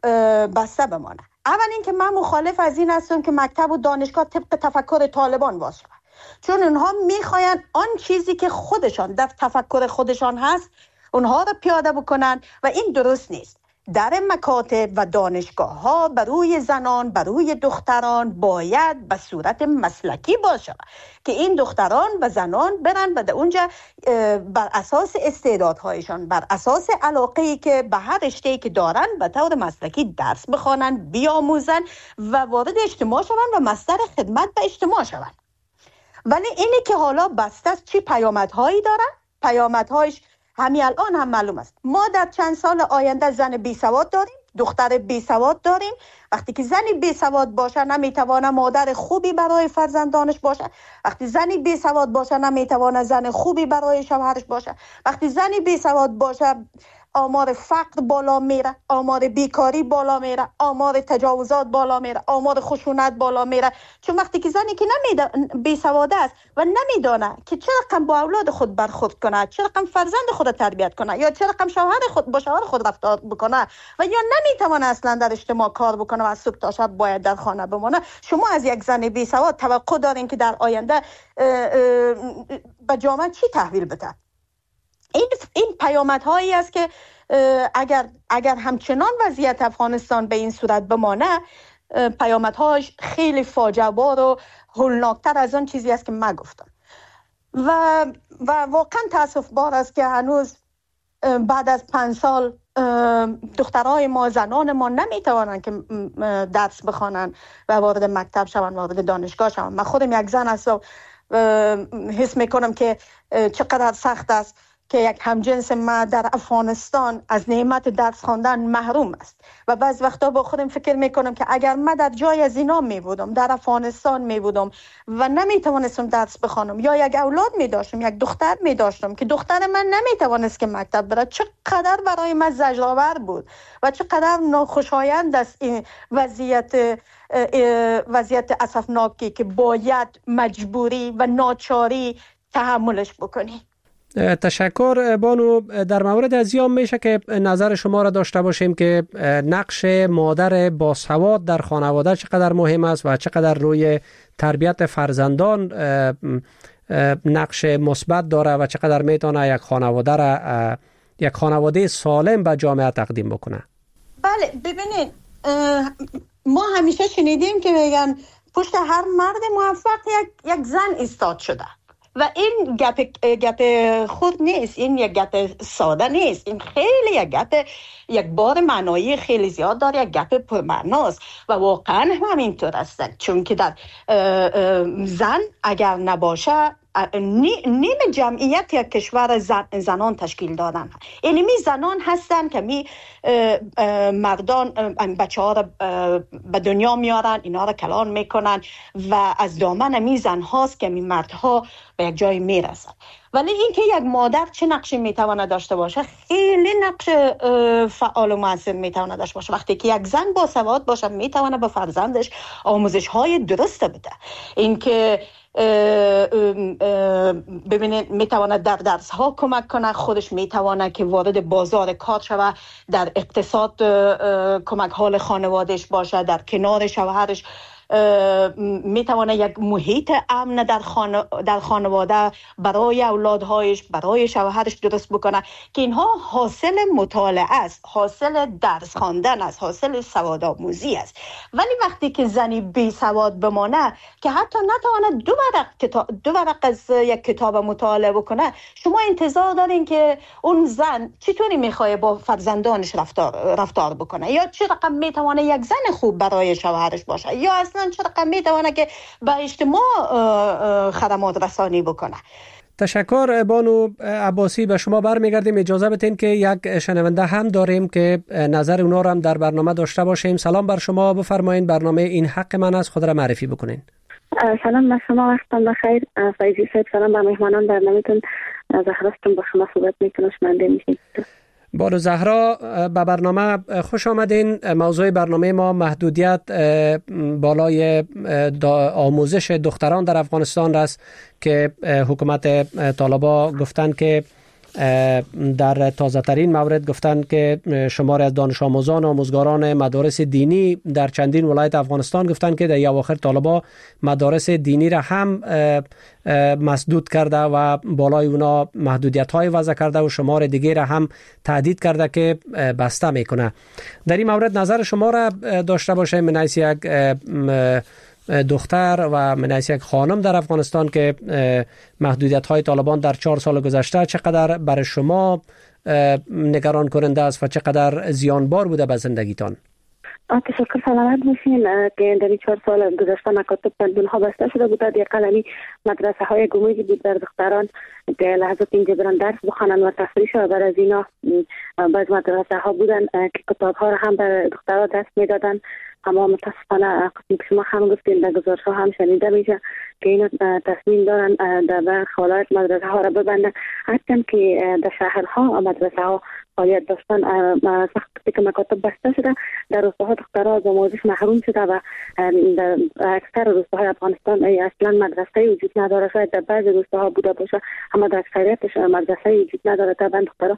بسته بمانه. اول اینکه من مخالف از این هستم که مکتب و دانشگاه طبق تفکر طالبان باشه، چون اونها میخواین آن چیزی که خودشان در تفکر خودشان هست اونها رو پیاده بکنن و این درست نیست. در مکاتب و دانشگاه ها برای زنان برای دختران باید به صورت مسلکی باشه که این دختران و زنان برن و در اونجا بر اساس استعدادهایشان، بر اساس علاقه‌ای که به هر رشته‌ای که دارن به طور مسلکی درس بخوانن، بیاموزن و وارد اجتماع شون و مصدر خدمت به اجتماع شون. ولی اینی که حالا بسته است چی پیامدهایی داره؟ پیامدهایش همین الان هم معلوم است. ما در چند سال آینده زن بی سواد داریم، دختر بی سواد داریم. وقتی که زنی بی سواد باشه نمیتوانه مادر خوبی برای فرزندانش باشه. وقتی زنی بی سواد باشه نمیتوانه زن خوبی برای شوهرش باشه. وقتی زنی بی سواد باشه آمار فقر بالا میره، آمار بیکاری بالا میره، آمار تجاوزات بالا میره، آمار خشونت بالا میره. چون وقتی که زنی که بی سواد است و نمیدانه که چه رقم با اولاد خود برخورد کنه، چه رقم فرزند خود تربیت کنه یا چه رقم شوهر خود با شوهر خود رفتار بکنه و یا نمیتونه اصلا در اجتماع کار بکنه و از صبح تا شب باید در خانه بمونه، شما از یک زن بی سواد توقع دارین که در آینده به جامعه چی تحویل بده؟ این پیامدهایی است که اگر همچنان وضعیت افغانستان به این صورت بمانه پیامدهاش خیلی فاجعه بار و هولناکتر از آن چیزی است که من گفتم و واقعا تاسف بار است که هنوز بعد از 5 سال دخترای ما، زنان ما نمیتوانند که درس بخوانند و وارد مکتب شوند، وارد دانشگاه شوند. من خودم یک زن هستم، حس میکنم که چقدر سخت است که یک همجنس ما در افغانستان از نعمت درس خواندن محروم است و بعض وقتا با خودم فکر میکنم که اگر من در جای از اینا می بودم، در افغانستان می بودم و نمیتوانستم درس بخوانم یا یک اولاد می داشتم، یک دختر می داشتم که دختر من نمیتوانست که مکتب بره، چقدر برای من زجرآور بود و چقدر ناخوشایند است این وضعیت اسفناکی که باید مجبوری و ناچاری تحملش بکنی. تشکر بانو. در مورد از یام میشه که نظر شما را داشته باشیم که نقش مادر باسواد در خانواده چقدر مهم است و چقدر روی تربیت فرزندان نقش مثبت داره و چقدر میتونه یک خانواده سالم به جامعه تقدیم بکنه. بله ببینید، ما همیشه شنیدیم که میگن پشت هر مرد موفق یک زن ایستاد شده و این گپ خود نیست، این یک گپ ساده نیست، این خیلی یک بار معنایی خیلی زیاد داره، یک گپ پرمعناست و واقعا همینطور است. چون که در زن اگر نباشه نیم جمعیت یک کشور زنان تشکیل دادن. یعنی می زنان هستن که می مردان بچه ها را به دنیا میارن، اینا را کلان میکنن و از دامن می زن هاست که می مردها به یک جای میرسن. ولی اینکه یک مادر چه نقشی میتونه داشته باشه، خیلی نقش فعال و مؤثر میتونه داشته باشه. وقتی که یک زن با سواد باشه میتونه به فرزندش آموزش های درست بده. اینکه ببینید میتونه در درس ها کمک کنه، خودش میتونه که وارد بازار کار شوه، در اقتصاد کمک حال خانوادهش باشه، در کنار شوهرش میتونه یک محیط امن در خانواده برای اولادهایش، برای شوهرش درست بکنه که اینها حاصل مطالعه است، حاصل درس خواندن است، حاصل سواد آموزی است. ولی وقتی که زنی بی سواد بمانه که حتی نتونه دو ورق از یک کتاب مطالعه بکنه، شما انتظار دارین که اون زن چطوری میخواد با فرزندانش رفتار بکنه، یا چه رقم میتونه یک زن خوب برای شوهرش باشه، یا اصلا چه رقم میتونه که به اجتماع خدمات رسانی بکنه. تشکر بانو عباسی. به شما برمیگردیم. اجازه بدین که یک شنونده هم داریم که نظر اونا رو هم در برنامه داشته باشیم. سلام بر شما، بفرمایید. برنامه این حق من است، خود را معرفی بکنین. سلام بر شما، وقتتان بخیر. فایزی صاحب، سلام به مهمانان برنامه‌تون. زهراستون با شما صحبت میکنم، شنونده میشید. بانو زهرا، به برنامه خوش آمدین. موضوع برنامه ما محدودیت بالای آموزش دختران در افغانستان است که حکومت طالبان گفتند که در تازه ترین مورد گفتند که شمار از دانش آموزان و آموزگاران مدارس دینی در چندین ولایت افغانستان گفتند که در اواخر طالبان مدارس دینی را هم مسدود کرده و بالای اونا محدودیت های وضع کرده و شمار دیگه را هم تهدید کرده که بسته میکنه. در این مورد نظر شما را داشته باشه من حیث یک دختر و من حیث یک خانم در افغانستان که محدودیت های طالبان در 4 سال گذشته چقدر برای شما نگران کننده است و چقدر زیانبار بوده به زندگیتان؟ تشکر، سلامت باشین. که در 4 سال گذشته مکاتب پنهان بسته شده بود. در قلمی مدرسه های گموجی بود در دختران که لحظات اینجا برن درس بخوانن و تفریح و بر از اینا بعض مدرسه ها بودن که کتاب ها را هم بر دختران دست میدادن. اما متاسفانه قسمی که شما هم گفتین در گزارش ها هم شنیده میشه که اینا تصمیم دارن در برخی حالات مدرسه ها را ببندن، هرچند که در شهرها مدرسه ها فعالیت داشتن. وقتی که مکاتب بسته شده در روستاها دخترها از آموزش محروم شده و در اکثر روستاهای افغانستان اصلا مدرسه وجود نداره. شاید در بعضی روستاها بوده باشه اما در اکثریتش مدرسه وجود نداره. طبعا دخترها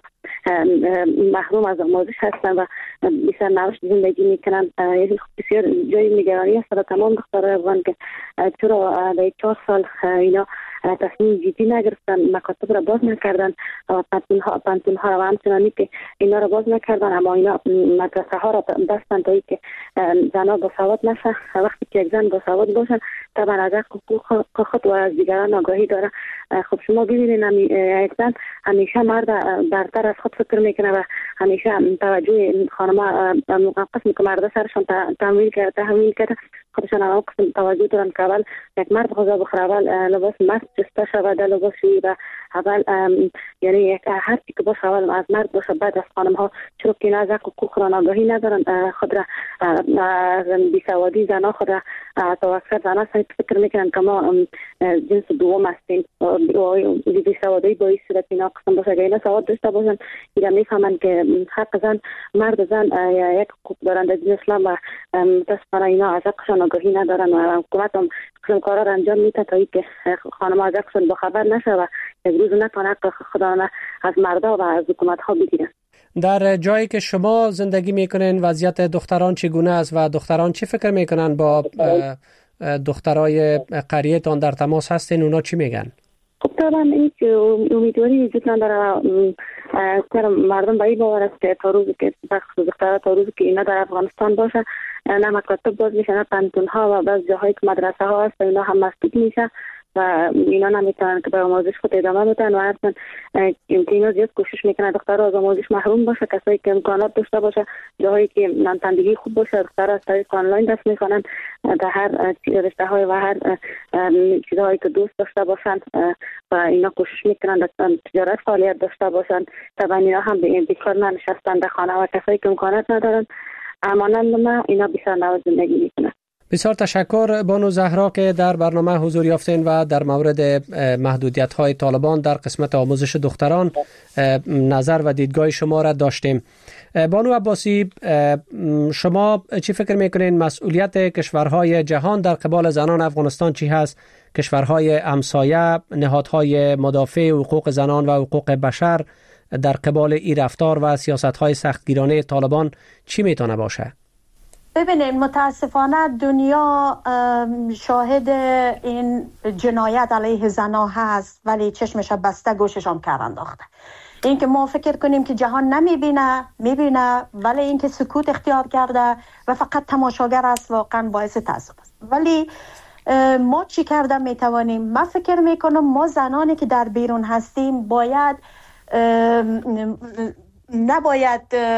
محروم از آموزش هستن و بسیار نوشت زندگی میکنن. بسیار جای نگرانی است برای تمام دخترای افغان که چرا در 4 سال اینا تصمیم جدی نگرفتن، مکاتب را باز نکردن و پانتون ها را و همچنانی که اینا را باز نکردن، اما اینا مدرسه ها را بستن تا که زنها با سواد نشه. وقتی که یک زن با سواد باشن طبعا از حقوق خود و از دیگران آگاهی داره. خب شما ببینید یک زن همیشه مرد برتر از خود فکر میکنه و همیشه توجه خانم‌ها موقف میکنه، مرد سرشان تحمیل کرده خودشان هم قسم توجه دارن که اول یک مرد غذا بخوره، اول لباس مرد جسته شود، لباس و اول یعنی هر چی که باشه اول از مرد باشه بعد از خانم ها، چون که از حقوق را آگاهی ندارن. خود را بیسوادی زنها خود را تا اکثر زنها فکر میکنن که ما جنس دوم هستیم. بیسوادی باعث شده که ناقصان باشه. اگر اینا سواد داشته باشن اینا میفهمن که حق زن مرد و زن یک حقوق دارن در دین اسلام و متاسفانه اینا از حقشان آگاهی ندارن و حکومت هم قسم کارا را انجام میده تا اینکه خانم ها از حقشان باخبر نشه و یک روز نتونه حق خودشان از مردا و از حکومت ها بگیرن. در جایی که شما زندگی میکنین وضعیت دختران چگونه است و دختران چی فکر میکنن؟ با دخترای قریه تان در تماس هستین، اونا چی میگن؟ خب طبعا این که امیدواری وجود نداره. مردم به این باور است که تا روزی که دخترها تا روزی که اینا در افغانستان باشه نه مکاتب باز میشه نه پانتون ها و بعض جاهایی که مدرسه ها هست اینا هم مسدود میشه و اینا نمیتونن که به آموزش خود ادامه بدن و حتما اینا زیاد کوشش میکنن دخترها از آموزش محروم باشه. کسایی که امکانات داشته باشه، جاهایی که نانتندگی خوب باشه، دخترها از طریق آنلاین درس میخوانن در هر رشته های و هر چیزهایی که دوست داشته باشن و اینا کوشش میکنن در تجارت فعالیت داشته باشن. طبعا اینا هم بیکار ننشستن در خانه و کسایی که امکانات ندارن همانند ما اینا بیشتر نوع زندگی میکنن. بسیار تشکر بانو زهرا که در برنامه حضور یافتین و در مورد محدودیت‌های طالبان در قسمت آموزش دختران نظر و دیدگاه شما را داشتیم. بانو عباسی، شما چی فکر میکنین مسئولیت کشورهای جهان در قبال زنان افغانستان چی هست؟ کشورهای همسایه، نهادهای مدافع حقوق زنان و حقوق بشر در قبال این رفتار و سیاست‌های سختگیرانه طالبان چی میتونه باشه؟ ببینید، متاسفانه دنیا شاهد این جنایت علیه زنها هست ولی چشمش بسته گوشش هم کار انداخته. این که ما فکر کنیم که جهان نمیبینه، میبینه، ولی این که سکوت اختیار کرده و فقط تماشاگر است واقعا باعث تأسف است. ولی ما چی کرده میتوانیم؟ من فکر میکنم ما زنانی که در بیرون هستیم باید نباید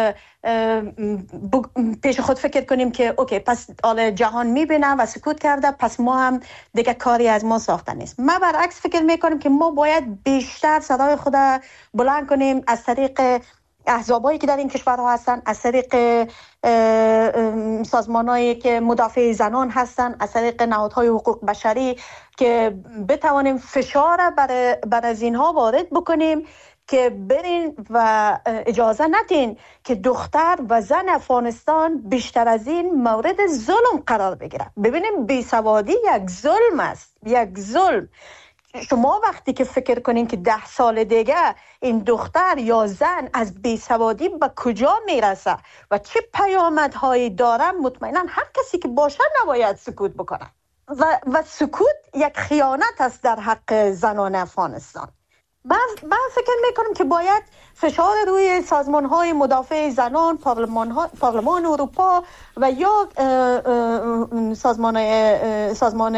پیش خود فکر کنیم که اوکی پس جهان میبینه و سکوت کرده پس ما هم دیگه کاری از ما ساخته نیست. ما برعکس فکر میکنیم که ما باید بیشتر صدای خود بلند کنیم از طریق احزابایی که در این کشورها هستن، از طریق سازمانایی که مدافع زنان هستن، از طریق نهادهای حقوق بشری که بتوانیم فشار بر از اینها وارد بکنیم که برین و اجازه ندین که دختر و زن افغانستان بیشتر از این مورد ظلم قرار بگیره. ببینیم بیسوادی یک ظلم است، یک ظلم. شما وقتی که فکر کنین که 10 سال دیگه این دختر یا زن از بیسوادی به کجا میرسه و چه پیامدهایی داره، مطمئنا هر کسی که باشه نباید سکوت بکنه و سکوت یک خیانت است در حق زنان افغانستان. من فکر میکنم که باید فشار روی سازمان‌های مدافع زنان، پارلمان اروپا و یا سازمان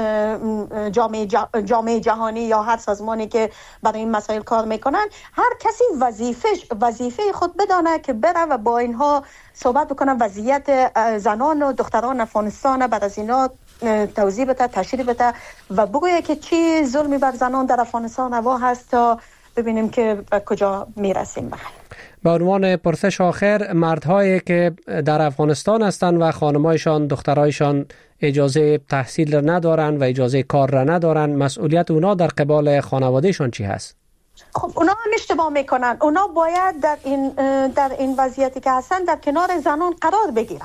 جامعه جهانی یا هر سازمانی که برای این مسائل کار میکنن، هر کسی وظیفه خود بدانه که بره و با اینها صحبت بکنه، وضعیت زنان و دختران افغانستان بعد از اینا توضیح بده، تشریح بده و بگویه که چی ظلمی بر زنان در افغانستان روا هست تا ببینیم که به کجا میرسیم. به عنوان پرسش آخر، مردهایی که در افغانستان هستند و خانمایشان، دخترایشان اجازه تحصیل را ندارن و اجازه کار را ندارن، مسئولیت اونا در قبال خانوادهشان چی هست؟ خب اونا هم اشتباه میکنن. اونا باید در این وضعیتی که هستن در کنار زنان قرار بگیرن.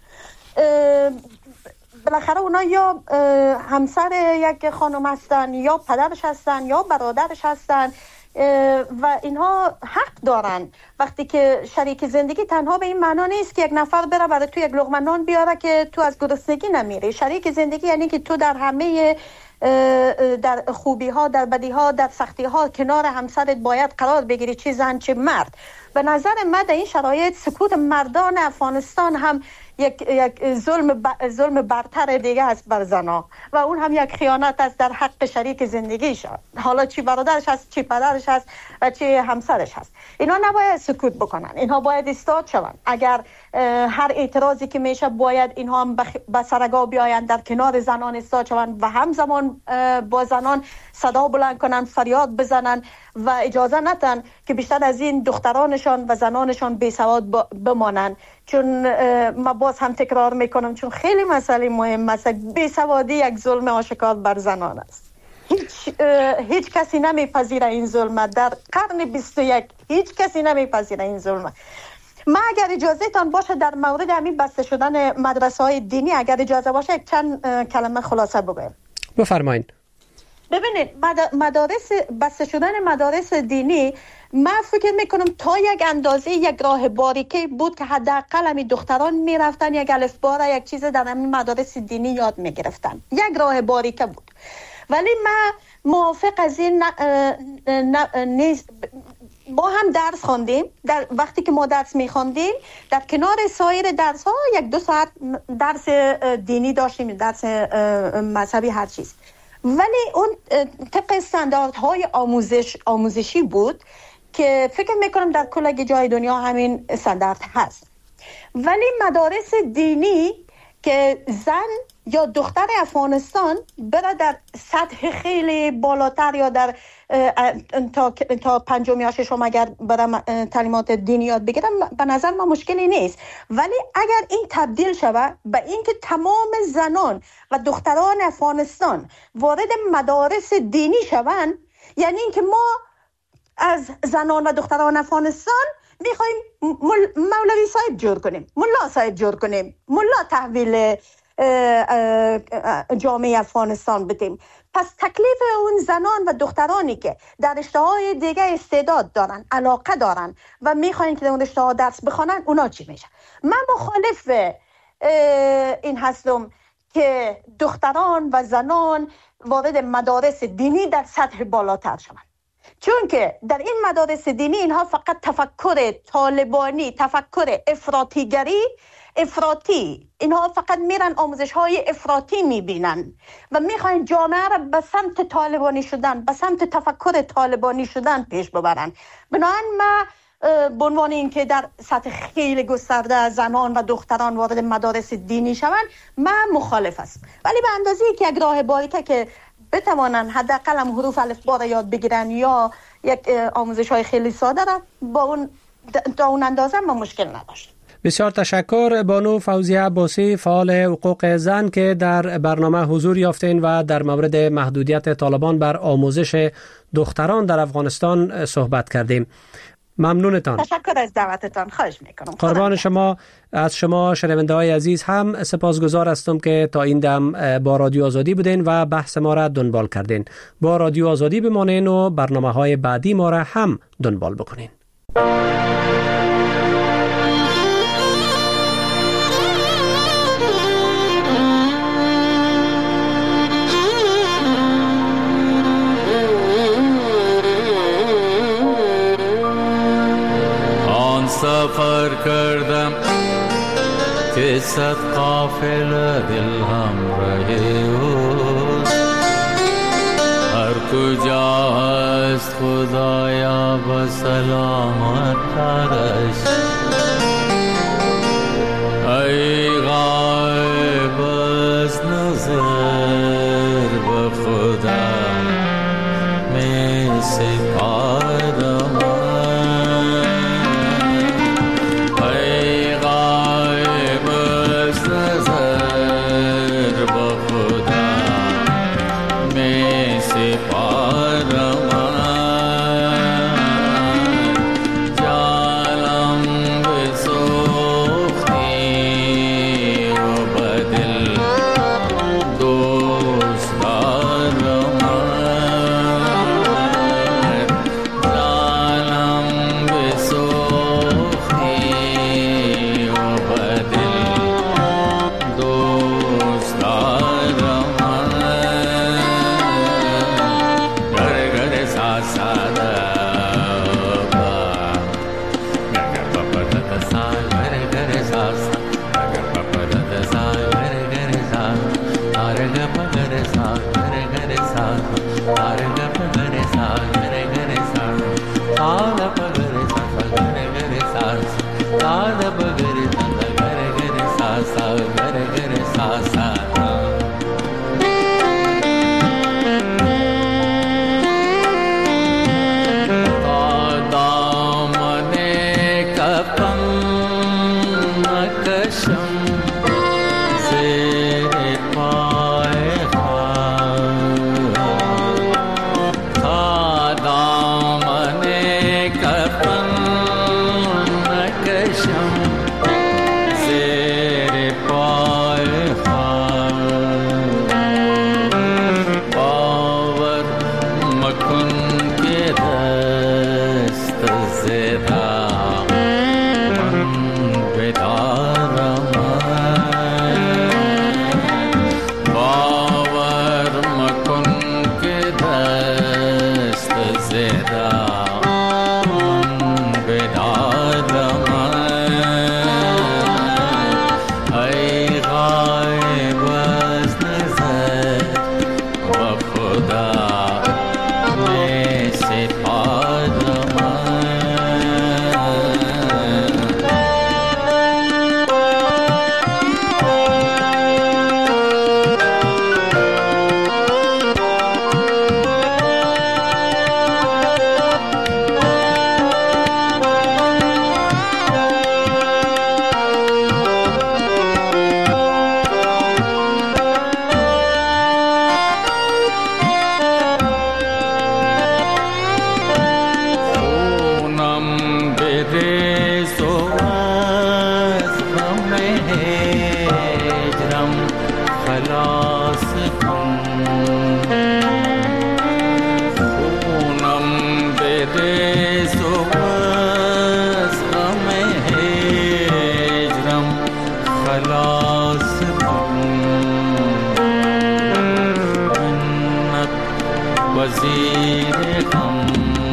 بالاخره اونا یا همسر یک خانم هستن یا پدرش هستن یا برادرش هستن و اینها حق دارن. وقتی که شریک زندگی تنها به این معنا نیست که یک نفر بره برای تو یک لقمه نان بیاره که تو از گرسنگی نمیری. شریک زندگی یعنی که تو در همه در خوبی ها، در بدی ها، در سختی ها کنار همسرت باید قرار بگیری، چه زن چه مرد. به نظر من در این شرایط سکوت مردان افغانستان هم یک ظلم برتر دیگه است بر زنها و اون هم یک خیانت است در حق شریک زندگیش، حالا چی برادرش هست، چی پدرش هست و چی همسرش هست. اینا نباید سکوت بکنن، اینها باید ایستاد شوند. اگر هر اعتراضی که میشه باید اینها هم به سرگاه بیاین، در کنار زنان ایستاد شوند و همزمان با زنان صدا بلند کنن، فریاد بزنن و اجازه ندن که بیشتر از این دخترانشان و زنانشان بیسواد بمانن. چون ما باز هم تکرار میکنم، چون خیلی مسئله مهم است. بیسوادی یک ظلم آشکار بر زنان است. هیچ کسی نمیپذیره این ظلم. در قرن 21 هیچ کسی نمیپذیره این ظلم. ما اگر اجازه تان باشه در مورد همین بسته شدن مدرسه های دینی، اگر اجازه باشه چند کلمه خلاصه بگویم. بفرمایید. ببینید، بسته شدن مدارس دینی، من فکر میکنم تا یک اندازه یک راه باریکی بود که حداقل همین دختران میرفتن یک الفبا را یک چیز در همین مدارس دینی یاد میگرفتن. یک راه باریکه بود. ولی من موافق از این نیست. ما هم درس خواندیم. وقتی که ما درس میخواندیم در کنار سایر درس ها 1-2 ساعت درس دینی داشتیم، درس مذهبی، هر چیز. ولی اون طبق استانداردهای آموزشی بود که فکر میکنم در کل جای دنیا همین استاندارد هست. ولی مدارس دینی که زن یا دختر افغانستان بره در سطح خیلی بالاتر یا در تا پنجم یا ششم اگر بره تعلیمات دینی یاد بگیرم، به نظر من مشکلی نیست. ولی اگر این تبدیل شود به اینکه تمام زنان و دختران افغانستان وارد مدارس دینی شوند، یعنی اینکه ما از زنان و دختران افغانستان میخوایم مولوی صاحب جور کنیم، ملا صاحب جور کنیم، ملا تحویل جامعه افغانستان بدیم. پس تکلیف اون زنان و دخترانی که در رشته‌های دیگه استعداد دارن، علاقه دارن و میخواین که در اون رشته‌ها درس بخونن، اونا چی میشه؟ من مخالف این هستم که دختران و زنان وارد مدارس دینی در سطح بالاتر شوند، چون که در این مدارس دینی اینها فقط تفکر طالبانی، تفکر افراطی، اینها فقط میرن آموزش های افراطی میبینن و میخواین جامعه را به سمت طالبانی شدن، به سمت تفکر طالبانی شدن پیش ببرن. بنابراین ما به عنوان اینکه در سطح خیلی گسترده زنان و دختران وارد مدارس دینی شوند، من مخالف هستم. ولی به اندازه که یک راه باریکه که بتوانن حداقل هم حروف الفبا را یاد بگیرن یا یک آموزش های خیلی ساده را با اون تا اون اندازه ما مشکل نداشت. بسیار تشکر بانو فوزیه عباسی، فعال حقوق زن که در برنامه حضور یافتین و در مورد محدودیت طالبان بر آموزش دختران در افغانستان صحبت کردیم. ممنونتان. تشکر از دعوتتان، خواهش میکنم. قربان شما. از شما شنونده های عزیز هم سپاسگزار هستم که تا این دم با رادیو آزادی بودین و بحث ما را دنبال کردین. با رادیو آزادی بمانین و برنامه های بعدی ما را هم دنبال بکنین. سفر کردم که صد قافله دل همراه اوست، هر کجا هست خدایا به سلامت ترش. ای غایب از نظر به خدا می سپارم، پذیر غم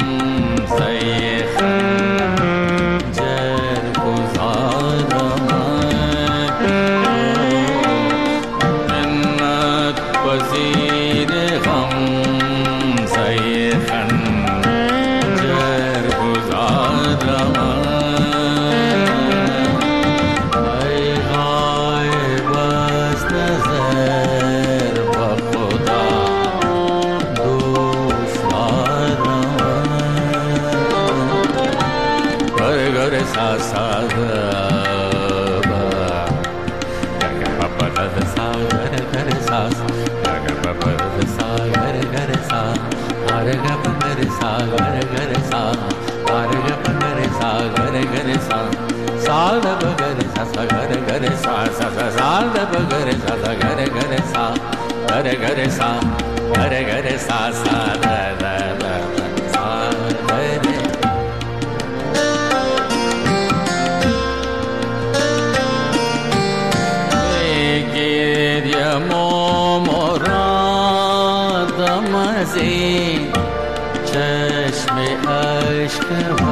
چشم عشق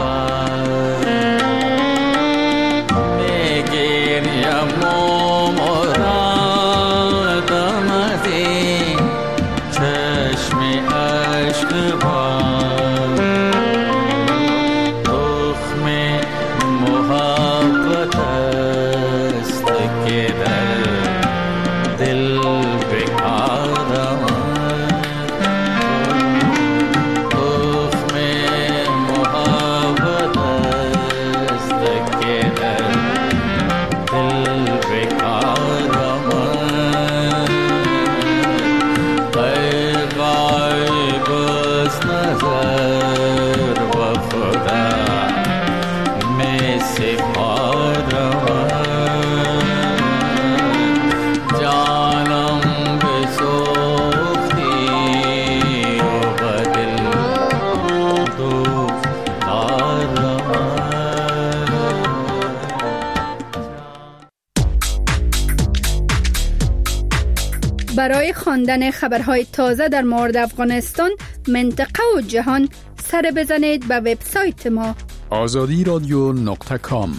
میگیریم مرادم از این چشم عشق تخم محبت است که در دل بکارم برای خواندن خبرهای تازه در مورد افغانستان، منطقه و جهان سر بزنید به وبسایت ما azadiradyo.com.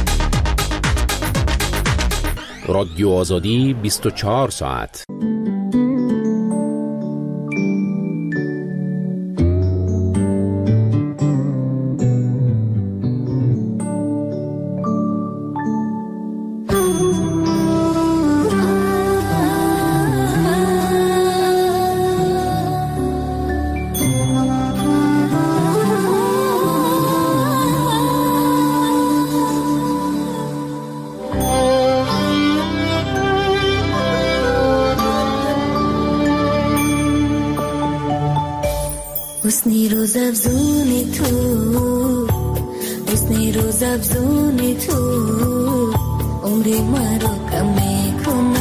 رادیو آزادی 24 ساعت. حسنی روز افزونی تو، حسنی روز افزونی تو، عمری ما رو کم میکنه.